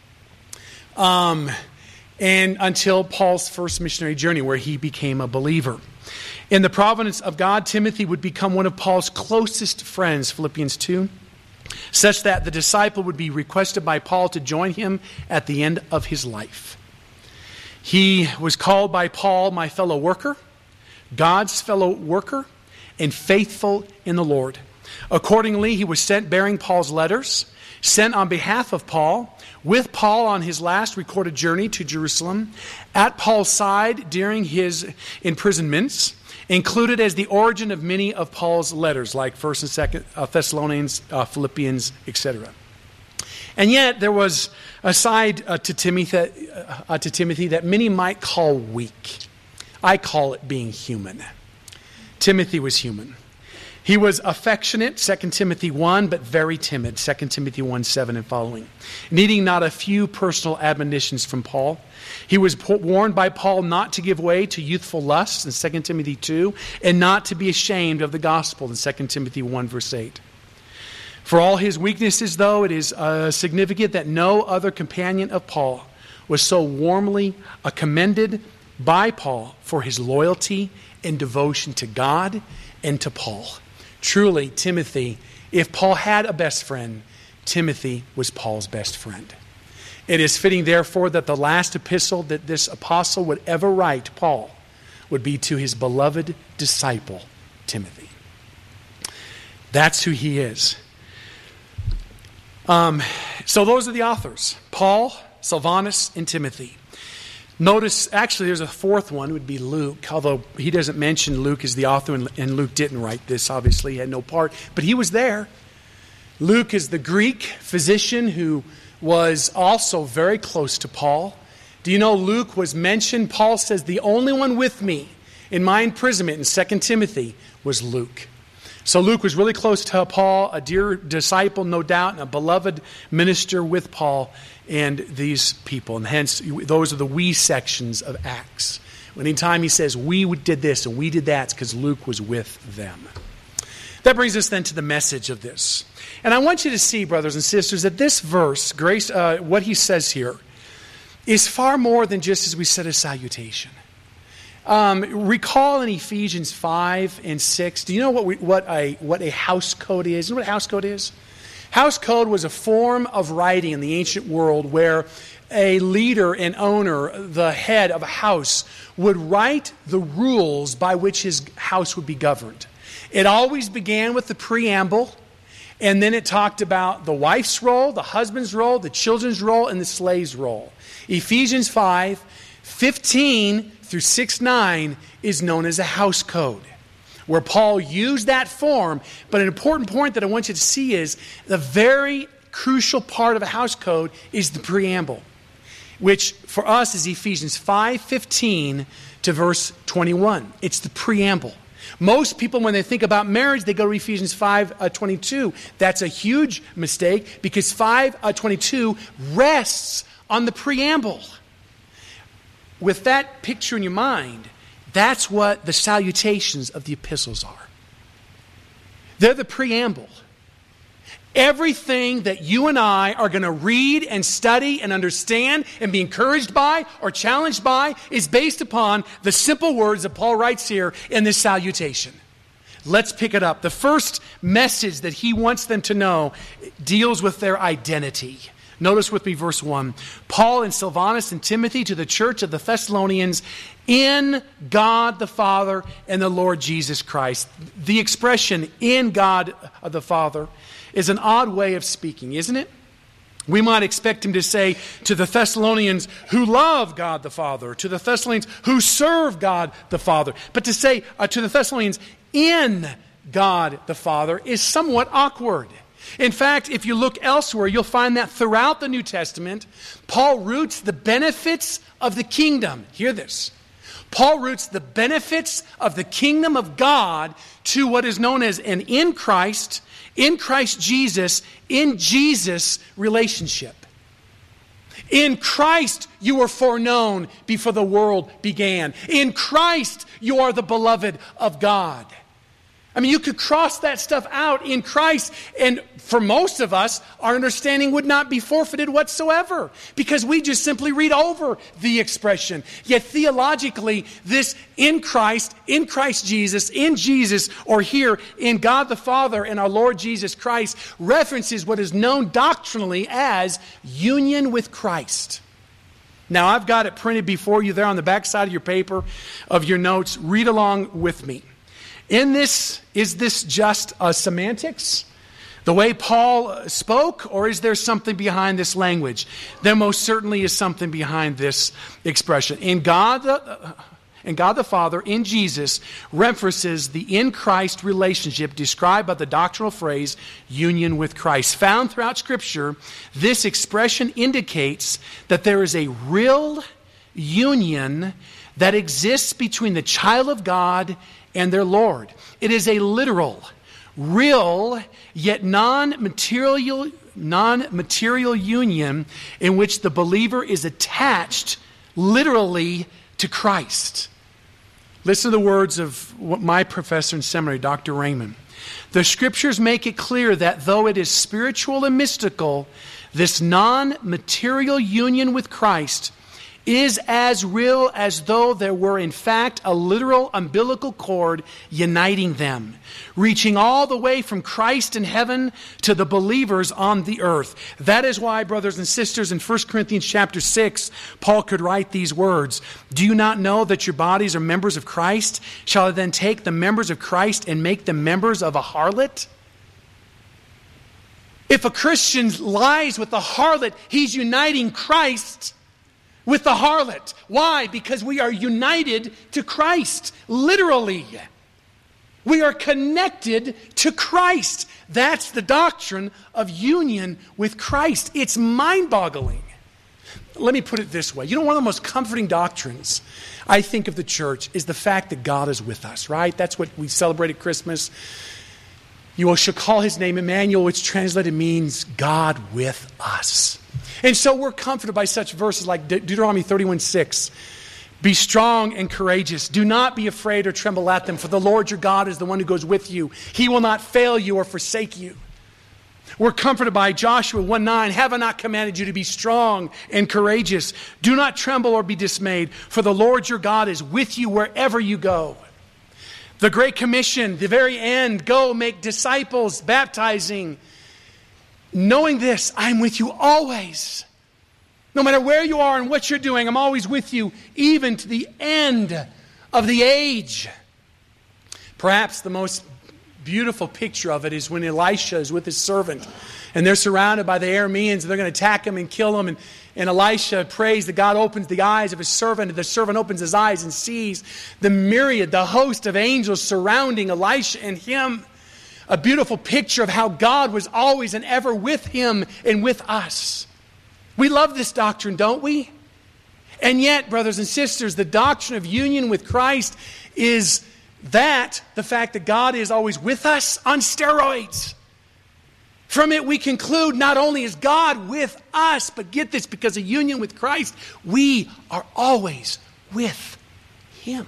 um, and until Paul's first missionary journey, where he became a believer. In the providence of God, Timothy would become one of Paul's closest friends, Philippians two, such that the disciple would be requested by Paul to join him at the end of his life. He was called by Paul, my fellow worker, God's fellow worker, and faithful in the Lord. Accordingly, he was sent bearing Paul's letters, sent on behalf of Paul, with Paul on his last recorded journey to Jerusalem, at Paul's side during his imprisonments, included as the origin of many of Paul's letters, like First and Second uh, Thessalonians, uh, Philippians, et cetera. And yet, there was a side uh, to Timothy, uh, to Timothy that many might call weak. I call it being human. Timothy was human. He was affectionate, Second Timothy one, but very timid, Second Timothy one seven and following, needing not a few personal admonitions from Paul. He was warned by Paul not to give way to youthful lusts in Second Timothy two, and not to be ashamed of the gospel in Second Timothy one verse eight. For all his weaknesses, though, it is uh, significant that no other companion of Paul was so warmly uh, commended by Paul for his loyalty and devotion to God and to Paul. Truly, Timothy, if Paul had a best friend, Timothy was Paul's best friend. It is fitting, therefore, that the last epistle that this apostle would ever write, Paul, would be to his beloved disciple, Timothy. That's who he is. Um, so those are the authors, Paul, Silvanus, and Timothy. Notice, actually, there's a fourth one, would be Luke, although he doesn't mention Luke as the author, and Luke didn't write this, obviously, he had no part, but he was there. Luke is the Greek physician who was also very close to Paul. Do you know Luke was mentioned? Paul says, the only one with me in my imprisonment in Second Timothy was Luke. So Luke was really close to Paul, a dear disciple, no doubt, and a beloved minister with Paul and these people. And hence, those are the we sections of Acts. Anytime he says, we did this and we did that, it's because Luke was with them. That brings us then to the message of this. And I want you to see, brothers and sisters, that this verse, grace, uh, what he says here, is far more than just, as we said, a salutation. Um, recall in Ephesians five and six, do you know what we, what a what a house code is? You know what a house code is? House code was a form of writing in the ancient world where a leader and owner, the head of a house, would write the rules by which his house would be governed. It always began with the preamble, and then it talked about the wife's role, the husband's role, the children's role, and the slave's role. Ephesians five, fifteen through six nine is known as a house code, where Paul used that form. But an important point that I want you to see is the very crucial part of a house code is the preamble, which for us is Ephesians five fifteen to verse twenty-one. It's the preamble. Most people, when they think about marriage, they go to Ephesians five twenty-two. That's a huge mistake, because five twenty-two rests on the preamble. With that picture in your mind, that's what the salutations of the epistles are. They're the preamble. Everything that you and I are going to read and study and understand and be encouraged by or challenged by is based upon the simple words that Paul writes here in this salutation. Let's pick it up. The first message that he wants them to know deals with their identity. Notice with me verse one. Paul and Silvanus and Timothy to the church of the Thessalonians in God the Father and the Lord Jesus Christ. The expression in God the Father is an odd way of speaking, isn't it? We might expect him to say to the Thessalonians who love God the Father, to the Thessalonians who serve God the Father. But to say uh, to the Thessalonians in God the Father is somewhat awkward. In fact, if you look elsewhere, you'll find that throughout the New Testament, Paul roots the benefits of the kingdom. Hear this. Paul roots the benefits of the kingdom of God to what is known as an in Christ, in Christ Jesus, in Jesus relationship. In Christ you were foreknown before the world began. In Christ you are the beloved of God. I mean, you could cross that stuff out in Christ, and for most of us, our understanding would not be forfeited whatsoever, because we just simply read over the expression. Yet theologically, this in Christ, in Christ Jesus, in Jesus, or here in God the Father and our Lord Jesus Christ, references what is known doctrinally as union with Christ. Now, I've got it printed before you there on the back side of your paper, of your notes. Read along with me. In this, is this just a semantics? The way Paul spoke, or is there something behind this language? There most certainly is something behind this expression. In God the, in God the Father, in Jesus, references the in Christ relationship described by the doctrinal phrase, union with Christ. Found throughout Scripture, this expression indicates that there is a real union that exists between the child of God and their Lord. It is a literal, real, yet non-material, non-material union in which the believer is attached literally to Christ. Listen to the words of my professor in seminary, Doctor Raymond. The Scriptures make it clear that though it is spiritual and mystical, this non-material union with Christ is as real as though there were in fact a literal umbilical cord uniting them, reaching all the way from Christ in heaven to the believers on the earth. That is why, brothers and sisters, in First Corinthians chapter six, Paul could write these words, "Do you not know that your bodies are members of Christ? Shall I then take the members of Christ and make them members of a harlot?" If a Christian lies with a harlot, he's uniting Christ with the harlot. Why? Because we are united to Christ, literally. We are connected to Christ. That's the doctrine of union with Christ. It's mind-boggling. Let me put it this way. You know, one of the most comforting doctrines, I think, of the church is the fact that God is with us, right? That's what we celebrate at Christmas. You shall call his name Emmanuel, which translated means God with us. And so we're comforted by such verses like De- Deuteronomy thirty-one six. Be strong and courageous. Do not be afraid or tremble at them, for the Lord your God is the one who goes with you. He will not fail you or forsake you. We're comforted by Joshua one nine. Have I not commanded you to be strong and courageous? Do not tremble or be dismayed, for the Lord your God is with you wherever you go. The Great Commission, the very end, go make disciples, baptizing. Knowing this, I'm with you always. No matter where you are and what you're doing, I'm always with you, even to the end of the age. Perhaps the most beautiful picture of it is when Elisha is with his servant, and they're surrounded by the Arameans, and they're going to attack him and kill him. And, and Elisha prays that God opens the eyes of his servant, and the servant opens his eyes and sees the myriad, the host of angels surrounding Elisha and him. A beautiful picture of how God was always and ever with him and with us. We love this doctrine, don't we? And yet, brothers and sisters, the doctrine of union with Christ is that, the fact that God is always with us, on steroids. From it we conclude not only is God with us, but get this, because of union with Christ, we are always with him.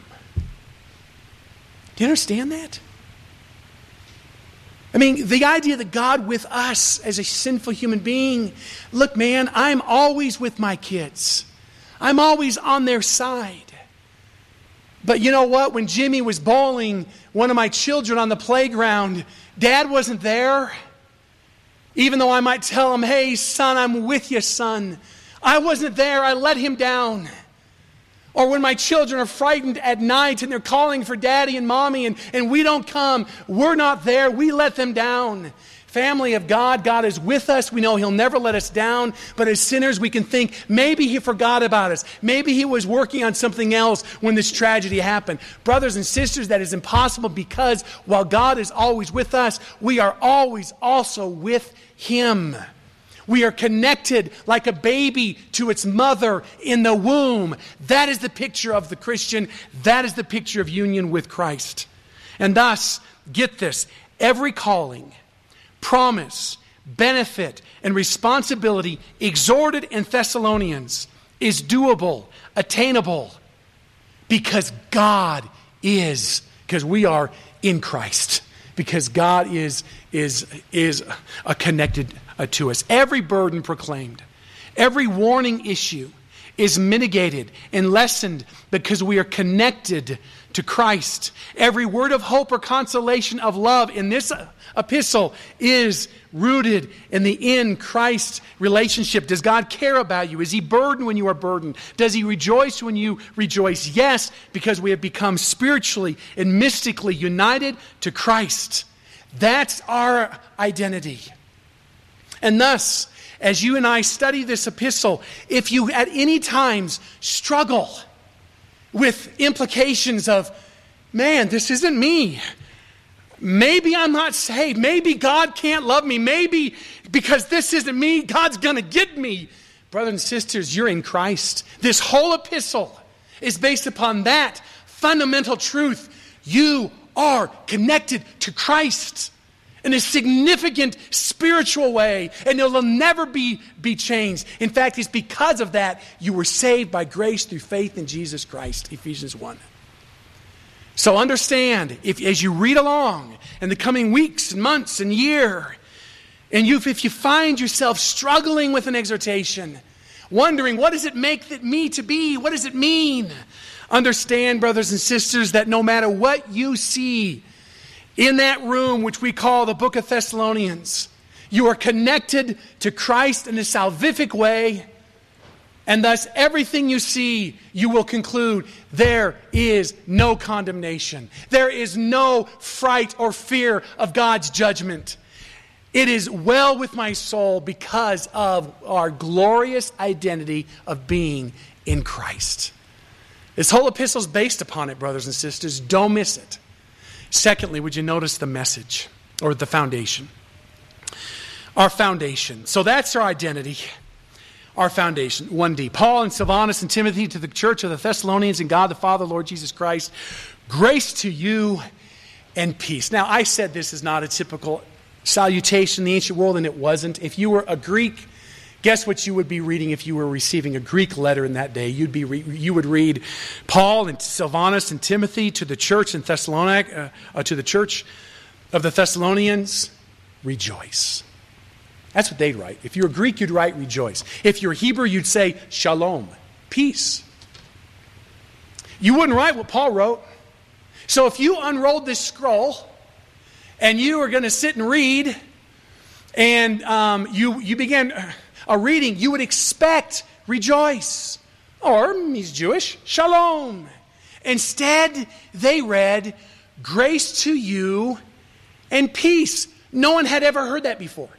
Do you understand that? I mean, the idea that God with us as a sinful human being, look, man, I'm always with my kids. I'm always on their side. But you know what? When Jimmy was bowling one of my children on the playground, Dad wasn't there. Even though I might tell him, hey, son, I'm with you, son. I wasn't there. I let him down. Or when my children are frightened at night and they're calling for daddy and mommy and, and we don't come, we're not there. We let them down. Family of God, God is with us. We know He'll never let us down. But as sinners, we can think, maybe He forgot about us. Maybe He was working on something else when this tragedy happened. Brothers and sisters, that is impossible because while God is always with us, we are always also with Him. We are connected like a baby to its mother in the womb. That is the picture of the Christian. That is the picture of union with Christ. And thus, get this, every calling, promise, benefit, and responsibility exhorted in Thessalonians is doable, attainable, because God is, because we are in Christ, because God is, is, is a connected uh, to us. Every burden proclaimed, every warning issue is mitigated and lessened because we are connected to Christ. Every word of hope or consolation of love in this epistle is rooted in the in Christ relationship. Does God care about you? Is He burdened when you are burdened? Does He rejoice when you rejoice? Yes, because we have become spiritually and mystically united to Christ. That's our identity. And thus, as you and I study this epistle, if you at any times struggle with implications of, man, this isn't me. Maybe I'm not saved. Maybe God can't love me. Maybe because this isn't me, God's going to get me. Brothers and sisters, you're in Christ. This whole epistle is based upon that fundamental truth. You are connected to Christ in a significant spiritual way, and it will never be, be changed. In fact, it's because of that you were saved by grace through faith in Jesus Christ, Ephesians one. So understand, if as you read along in the coming weeks and months and year, and you, if you find yourself struggling with an exhortation, wondering, what does it make that me to be? What does it mean? Understand, brothers and sisters, that no matter what you see in that room, which we call the book of Thessalonians, you are connected to Christ in a salvific way, and thus everything you see, you will conclude there is no condemnation. There is no fright or fear of God's judgment. It is well with my soul because of our glorious identity of being in Christ. This whole epistle is based upon it, brothers and sisters. Don't miss it. Secondly, would you notice the message or the foundation? Our foundation. So that's our identity, our foundation. one D. Paul and Silvanus and Timothy to the church of the Thessalonians and God the Father, Lord Jesus Christ, grace to you and peace. Now, I said this is not a typical salutation in the ancient world, and it wasn't. If you were a Greek, guess what you would be reading if you were receiving a Greek letter in that day? You'd be re- you would read Paul and Silvanus and Timothy to the church in Thessalonica, uh, uh, to the church of the Thessalonians, rejoice. That's what they'd write. If you're a Greek, you'd write rejoice. If you're Hebrew, you'd say shalom, peace. You wouldn't write what Paul wrote. So if you unrolled this scroll and you were going to sit and read, and um, you you began a reading, you would expect rejoice. Or, he's Jewish, shalom. Instead, they read grace to you and peace. No one had ever heard that before,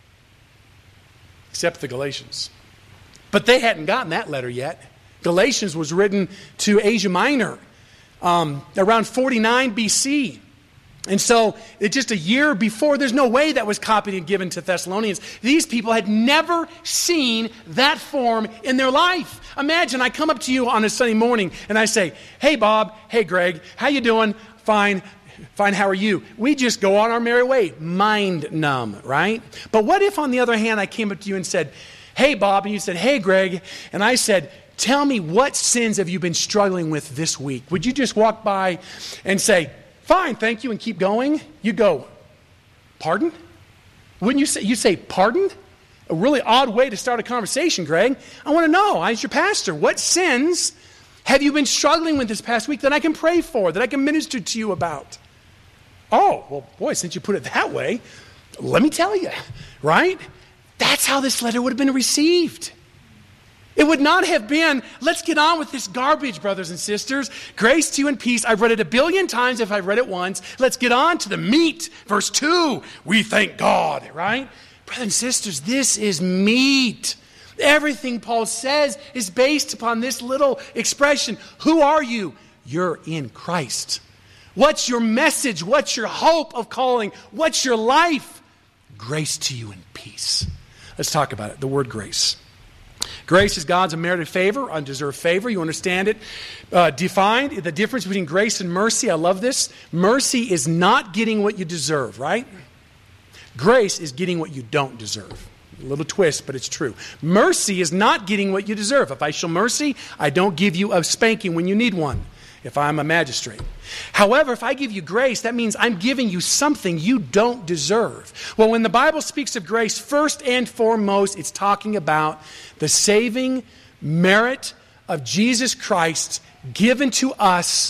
except the Galatians. But they hadn't gotten that letter yet. Galatians was written to Asia Minor um, around forty-nine B C. And so, it's just a year before, there's no way that was copied and given to Thessalonians. These people had never seen that form in their life. Imagine I come up to you on a Sunday morning and I say, hey Bob, hey Greg, how you doing? Fine. Fine, how are you? We just go on our merry way, mind numb, right? But what if, on the other hand, I came up to you and said, hey Bob, and you said, hey Greg, and I said, tell me, what sins have you been struggling with this week? Would you just walk by and say, fine, thank you, and keep going? You go, pardon? Wouldn't you say, you say, pardon? A really odd way to start a conversation, Greg. I want to know, as your pastor, what sins have you been struggling with this past week that I can pray for, that I can minister to you about? Oh, well, boy, since you put it that way, let me tell you, right? That's how this letter would have been received. It would not have been, let's get on with this garbage, brothers and sisters. Grace to you and peace. I've read it a billion times if I've read it once. Let's get on to the meat. Verse two, we thank God, right? Brothers and sisters, this is meat. Everything Paul says is based upon this little expression. Who are you? You're in Christ. What's your message? What's your hope of calling? What's your life? Grace to you and peace. Let's talk about it. The word grace. Grace is God's unmerited favor, undeserved favor. You understand it? Uh, defined, the difference between grace and mercy. I love this. Mercy is not getting what you deserve, right? Grace is getting what you don't deserve. A little twist, but it's true. Mercy is not getting what you deserve. If I show mercy, I don't give you a spanking when you need one, if I'm a magistrate. However, if I give you grace, that means I'm giving you something you don't deserve. Well, when the Bible speaks of grace, first and foremost, it's talking about the saving merit of Jesus Christ given to us,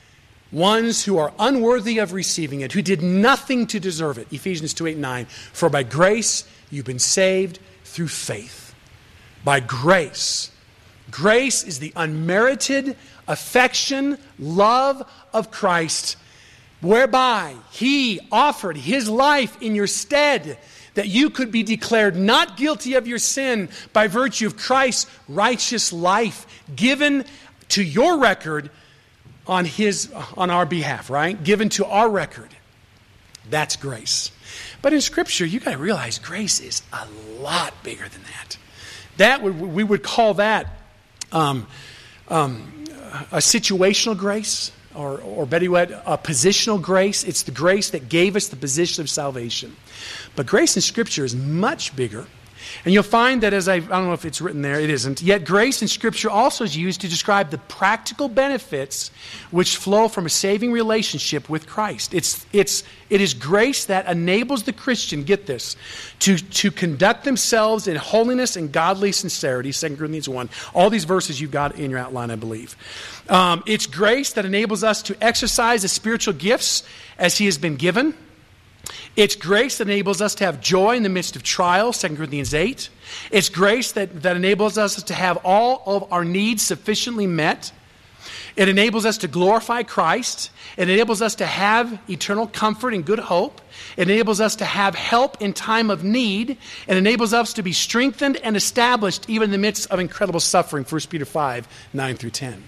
ones who are unworthy of receiving it, who did nothing to deserve it. Ephesians two, eight, nine. For by grace you've been saved through faith. By grace. Grace is the unmerited affection, love of Christ, whereby He offered His life in your stead, that you could be declared not guilty of your sin by virtue of Christ's righteous life given to your record on His, on our behalf, right? Given to our record. That's grace. But in Scripture, you got to realize grace is a lot bigger than that. That would, we would call that um, um, a situational grace, or, or better yet, a positional grace. It's the grace that gave us the position of salvation. But grace in Scripture is much bigger. And you'll find that as I, I don't know if it's written there, it isn't. Yet grace in Scripture also is used to describe the practical benefits which flow from a saving relationship with Christ. It's, it's, it is grace that enables the Christian, get this, to, to conduct themselves in holiness and godly sincerity, Second Corinthians one. All these verses you've got in your outline, I believe. Um, it's grace that enables us to exercise the spiritual gifts as He has been given. It's grace that enables us to have joy in the midst of trial, Second Corinthians eight. It's grace that, that enables us to have all of our needs sufficiently met. It enables us to glorify Christ. It enables us to have eternal comfort and good hope. It enables us to have help in time of need. It enables us to be strengthened and established even in the midst of incredible suffering, First Peter five, nine through ten.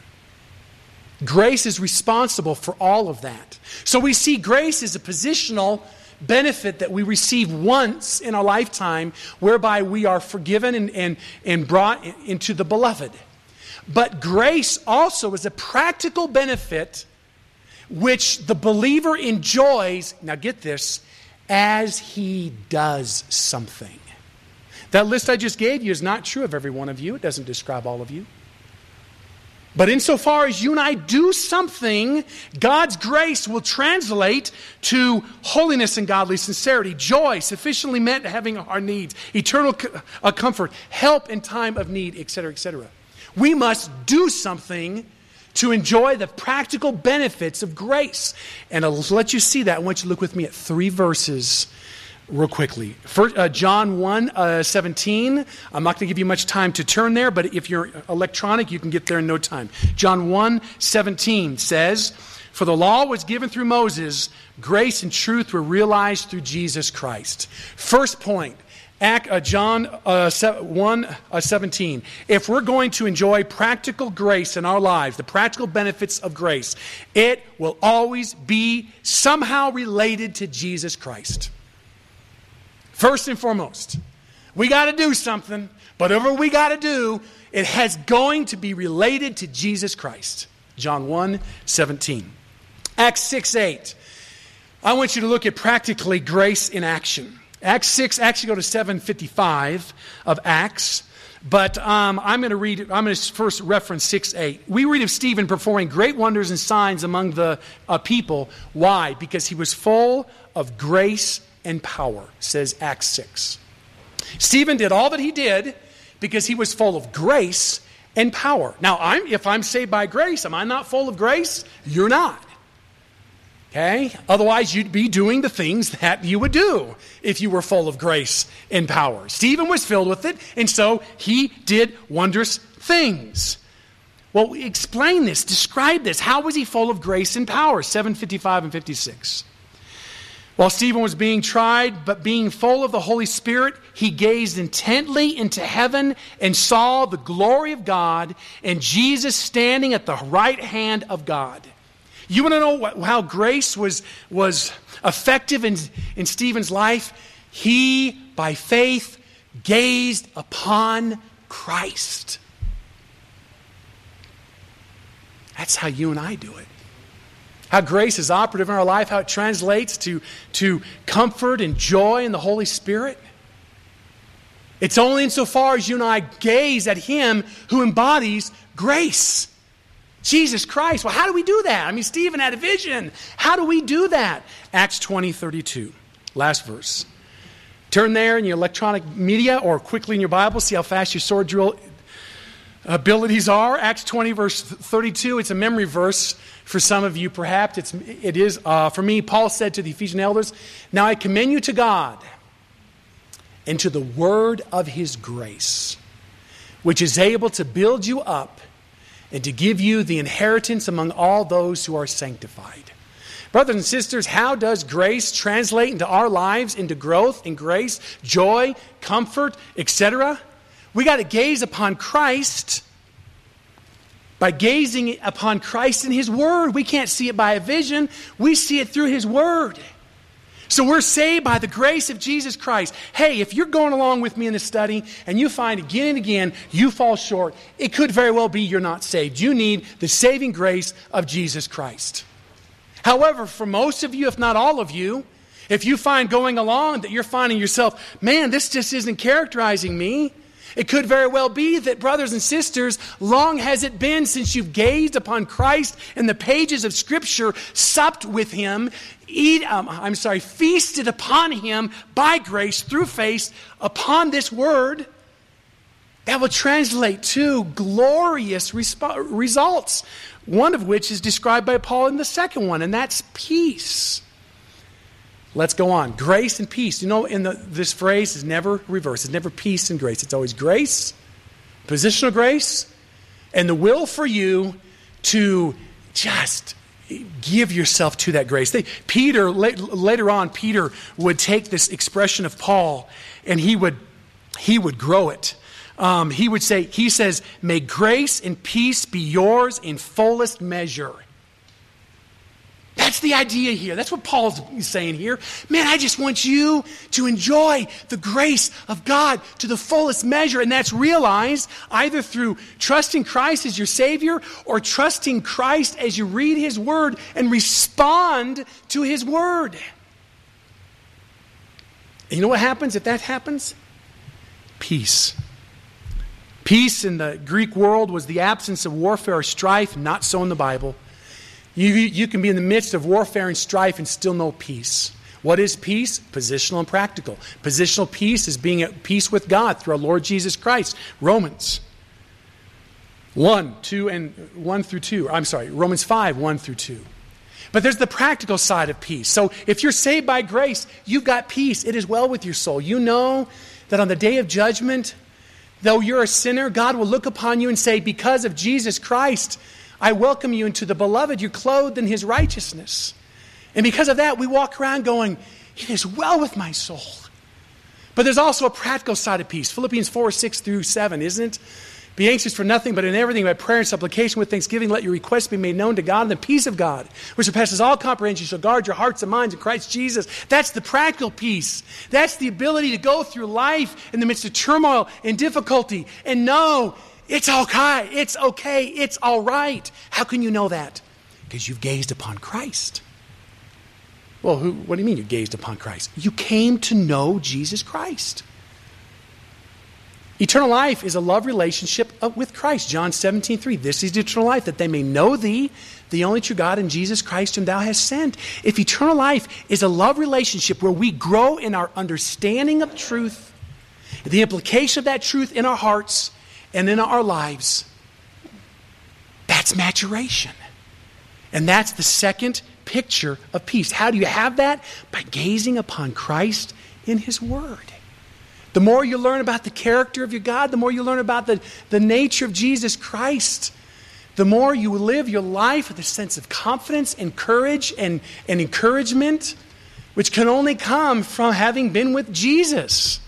Grace is responsible for all of that. So we see grace as a positional benefit that we receive once in a lifetime, whereby we are forgiven and, and, and brought into the beloved. But grace also is a practical benefit which the believer enjoys, now get this, as he does something. That list I just gave you is not true of every one of you. It doesn't describe all of you. But insofar as you and I do something, God's grace will translate to holiness and godly sincerity, joy sufficiently met having our needs, eternal comfort, help in time of need, et cetera, et cetera. We must do something to enjoy the practical benefits of grace. And I'll let you see that. I want you to look with me at three verses real quickly. First, uh, John one, uh, seventeen. I'm not going to give you much time to turn there, but if you're electronic, you can get there in no time. John one, seventeen says, "For the law was given through Moses, grace and truth were realized through Jesus Christ." First point, Act, uh, John uh, one, seventeen. If we're going to enjoy practical grace in our lives, the practical benefits of grace, it will always be somehow related to Jesus Christ. First and foremost, we got to do something, but whatever we got to do, it has going to be related to Jesus Christ. John one, seventeen. Acts six, eight. I want you to look at practically grace in action. Acts six, actually go to seven fifty-five of Acts, but um, I'm going to read, I'm going to first reference six, eight. We read of Stephen performing great wonders and signs among the uh, people. Why? Because he was full of grace and power, says Acts six. Stephen did all that he did because he was full of grace and power. Now, I'm, if I'm saved by grace, am I not full of grace? You're not. Okay? Otherwise, you'd be doing the things that you would do if you were full of grace and power. Stephen was filled with it, and so he did wondrous things. Well, explain this, describe this. How was he full of grace and power? seven fifty-five and fifty-six. While Stephen was being tried, but being full of the Holy Spirit, he gazed intently into heaven and saw the glory of God and Jesus standing at the right hand of God. You want to know what, how grace was, was effective in, in Stephen's life? He, by faith, gazed upon Christ. That's how you and I do it. How grace is operative in our life, how it translates to, to comfort and joy in the Holy Spirit. It's only insofar as you and I gaze at Him who embodies grace. Jesus Christ. Well, how do we do that? I mean, Stephen had a vision. How do we do that? Acts twenty thirty-two, last verse. Turn there in your electronic media or quickly in your Bible, see how fast your sword drill abilities are. Acts twenty, verse thirty-two. It's a memory verse for some of you, perhaps. It's, it is uh, for me. Paul said to the Ephesian elders, "Now I commend you to God and to the word of His grace, which is able to build you up and to give you the inheritance among all those who are sanctified." Brothers and sisters, how does grace translate into our lives, into growth in grace, joy, comfort, et cetera? We got to gaze upon Christ by gazing upon Christ in His Word. We can't see it by a vision. We see it through His Word. So we're saved by the grace of Jesus Christ. Hey, if you're going along with me in this study and you find again and again you fall short, it could very well be you're not saved. You need the saving grace of Jesus Christ. However, for most of you, if not all of you, if you find going along that you're finding yourself, man, this just isn't characterizing me, it could very well be that, brothers and sisters, long has it been since you've gazed upon Christ in the pages of Scripture, supped with Him, eat, um, I'm sorry, feasted upon Him by grace through faith upon this Word. That will translate to glorious resp- results, one of which is described by Paul in the second one, and that's peace. Let's go on. Grace and peace. You know, in the, this phrase is never reversed. It's never peace and grace. It's always grace, positional grace, and the will for you to just give yourself to that grace. They, Peter, later on, Peter would take this expression of Paul and he would, he would grow it. Um, he would say, he says, "May grace and peace be yours in fullest measure." That's the idea here. That's what Paul's saying here. Man, I just want you to enjoy the grace of God to the fullest measure. And that's realized either through trusting Christ as your Savior or trusting Christ as you read His Word and respond to His Word. And you know what happens if that happens? Peace. Peace in the Greek world was the absence of warfare or strife, not so in the Bible. You, you can be in the midst of warfare and strife and still know peace. What is peace? Positional and practical. Positional peace is being at peace with God through our Lord Jesus Christ. Romans one, two, and one through two. I'm sorry, Romans five, one through two. But there's the practical side of peace. So if you're saved by grace, you've got peace. It is well with your soul. You know that on the day of judgment, though you're a sinner, God will look upon you and say, because of Jesus Christ, I welcome you into the beloved. You're clothed in His righteousness. And because of that, we walk around going, it is well with my soul. But there's also a practical side of peace. Philippians four, six through seven, isn't it? Be anxious for nothing, but in everything by prayer and supplication with thanksgiving, let your requests be made known to God, and the peace of God, which surpasses all comprehension, shall guard your hearts and minds in Christ Jesus. That's the practical peace. That's the ability to go through life in the midst of turmoil and difficulty and know it's okay, it's okay, it's all right. How can you know that? Because you've gazed upon Christ. Well, who, what do you mean you gazed upon Christ? You came to know Jesus Christ. Eternal life is a love relationship with Christ. John seventeen, three. This is eternal life, that they may know Thee, the only true God, and Jesus Christ whom Thou hast sent. If eternal life is a love relationship where we grow in our understanding of truth, the implication of that truth in our hearts and in our lives, that's maturation. And that's the second picture of peace. How do you have that? By gazing upon Christ in his word. The more you learn about the character of your God, the more you learn about the, the nature of Jesus Christ, the more you live your life with a sense of confidence and courage and, and encouragement, which can only come from having been with Jesus.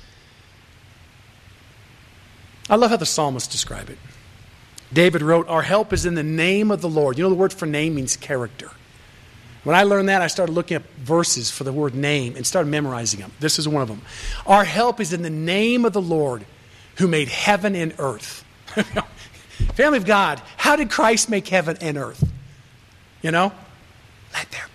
I love how the psalmists describe it. David wrote, our help is in the name of the Lord. You know, the word for name means character. When I learned that, I started looking up verses for the word name and started memorizing them. This is one of them. Our help is in the name of the Lord who made heaven and earth. Family of God, how did Christ make heaven and earth? You know? Let there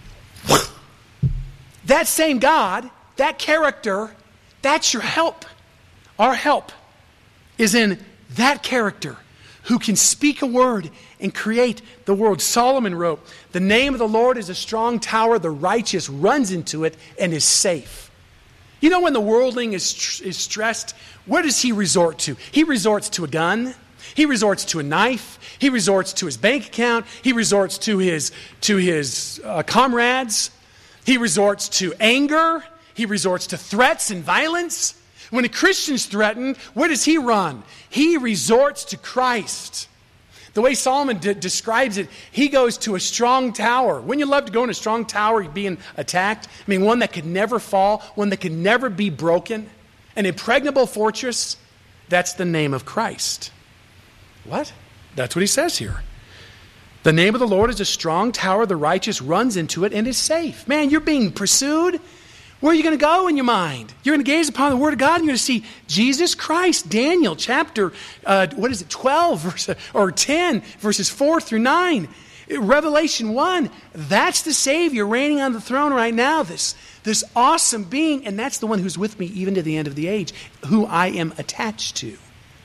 be. That same God, that character, that's your help. Our help is in that character who can speak a word and create the world. Solomon wrote, the name of the Lord is a strong tower, the righteous runs into it and is safe. You know when the worldling is, is stressed, where does he resort to? He resorts to a gun. He resorts to a knife. He resorts to his bank account. He resorts to his, to his uh, comrades. He resorts to anger. He resorts to threats and violence. When a Christian's threatened, where does he run? He resorts to Christ. The way Solomon de- describes it, he goes to a strong tower. Wouldn't you love to go in a strong tower being attacked? I mean, one that could never fall, one that could never be broken, an impregnable fortress. That's the name of Christ. What? That's what he says here. The name of the Lord is a strong tower. The righteous runs into it and is safe. Man, you're being pursued. Where are you going to go in your mind? You're going to gaze upon the Word of God and you're going to see Jesus Christ. Daniel chapter, uh, what is it, twelve verse, or ten, verses four through nine. Revelation one, that's the Savior reigning on the throne right now. This, this awesome being, and that's the one who's with me even to the end of the age, who I am attached to.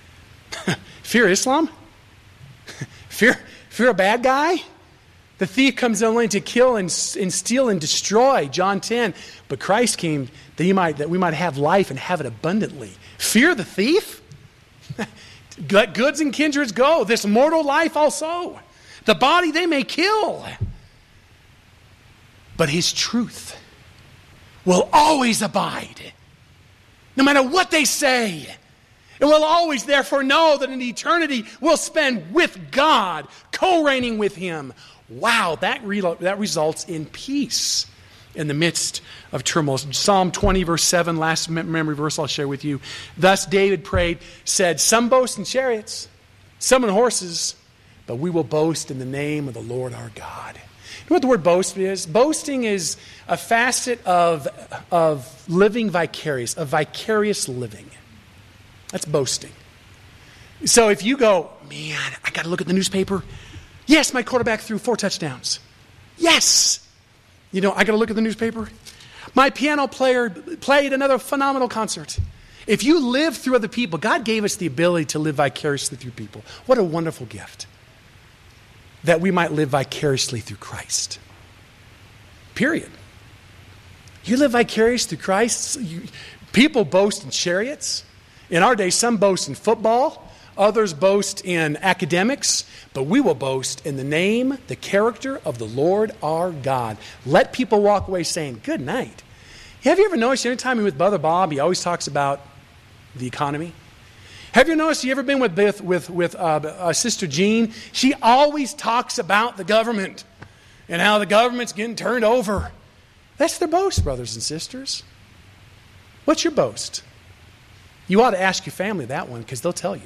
Fear Islam? Fear, fear a bad guy? The thief comes only to kill and, and steal and destroy, John ten. But Christ came that, he might, that we might have life and have it abundantly. Fear the thief? Let goods and kindreds go. This mortal life also. The body they may kill. But his truth will always abide. No matter what they say. And we'll always therefore know that in eternity we'll spend with God, co-reigning with him. Wow, that, re- that results in peace in the midst of turmoil. Psalm twenty, verse seven, last memory verse I'll share with you. Thus David prayed, said, some boast in chariots, some in horses, but we will boast in the name of the Lord our God. You know what the word boast is? Boasting is a facet of, of living vicarious, of vicarious living. That's boasting. So if you go, man, I got to look at the newspaper. Yes, my quarterback threw four touchdowns. Yes. You know, I got to look at the newspaper. My piano player played another phenomenal concert. If you live through other people, God gave us the ability to live vicariously through people. What a wonderful gift. That we might live vicariously through Christ. Period. You live vicariously through Christ. You, people boast in chariots. In our day, some boast in football. Others boast in academics, but we will boast in the name, the character of the Lord our God. Let people walk away saying, good night. Have you ever noticed anytime time you're with Brother Bob, he always talks about the economy? Have you noticed, you ever been with, with, with, with uh, uh, Sister Jean? She always talks about the government and how the government's getting turned over. That's their boast, brothers and sisters. What's your boast? You ought to ask your family that one because they'll tell you.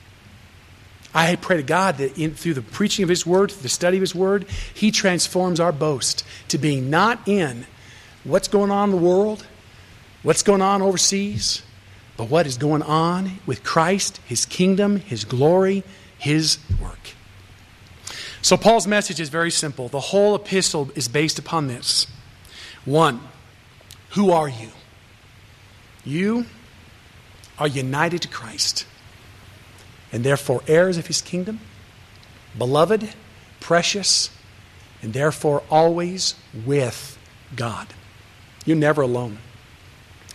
I pray to God that in, through the preaching of his word, through the study of his word, he transforms our boast to being not in what's going on in the world, what's going on overseas, but what is going on with Christ, his kingdom, his glory, his work. So Paul's message is very simple. The whole epistle is based upon this. One, who are you? You are united to Christ. And therefore heirs of his kingdom, beloved, precious, and therefore always with God. You're never alone.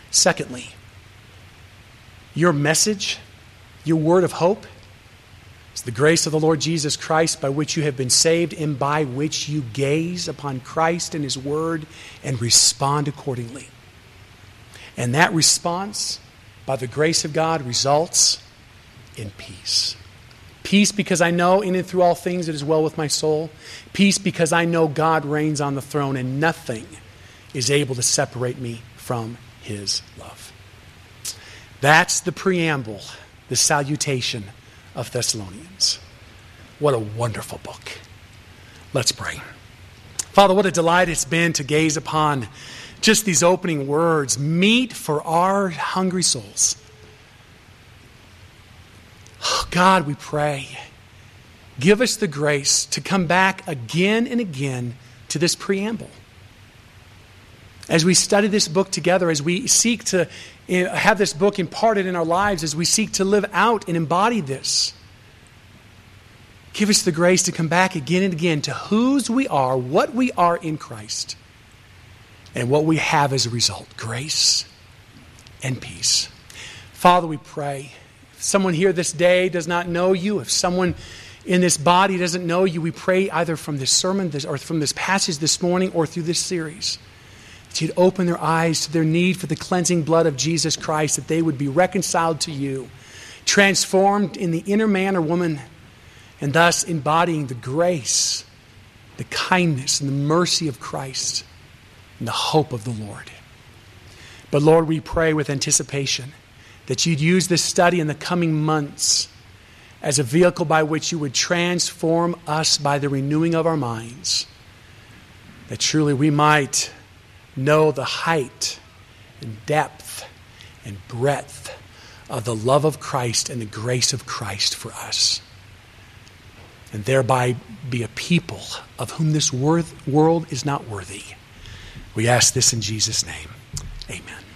Secondly, your message, your word of hope, It's the grace of the Lord Jesus Christ by which you have been saved and by which you gaze upon Christ and his word and respond accordingly. And that response, by the grace of God, results in peace. Peace because I know in and through all things it is well with my soul. Peace because I know God reigns on the throne and nothing is able to separate me from his love. That's the preamble, the salutation of Thessalonians. What a wonderful book. Let's pray. Father, what a delight it's been to gaze upon just these opening words, meat for our hungry souls. Oh, God, we pray, give us the grace to come back again and again to this preamble. As we study this book together, as we seek to have this book imparted in our lives, as we seek to live out and embody this, give us the grace to come back again and again to whose we are, what we are in Christ, and what we have as a result, grace and peace. Father, we pray, if someone here this day does not know you, if someone in this body doesn't know you, we pray either from this sermon or from this passage this morning or through this series, that you'd open their eyes to their need for the cleansing blood of Jesus Christ, that they would be reconciled to you, transformed in the inner man or woman, and thus embodying the grace, the kindness, and the mercy of Christ, and the hope of the Lord. But Lord, we pray with anticipation that you'd use this study in the coming months as a vehicle by which you would transform us by the renewing of our minds, that truly we might know the height and depth and breadth of the love of Christ and the grace of Christ for us, and thereby be a people of whom this world is not worthy. We ask this in Jesus' name. Amen.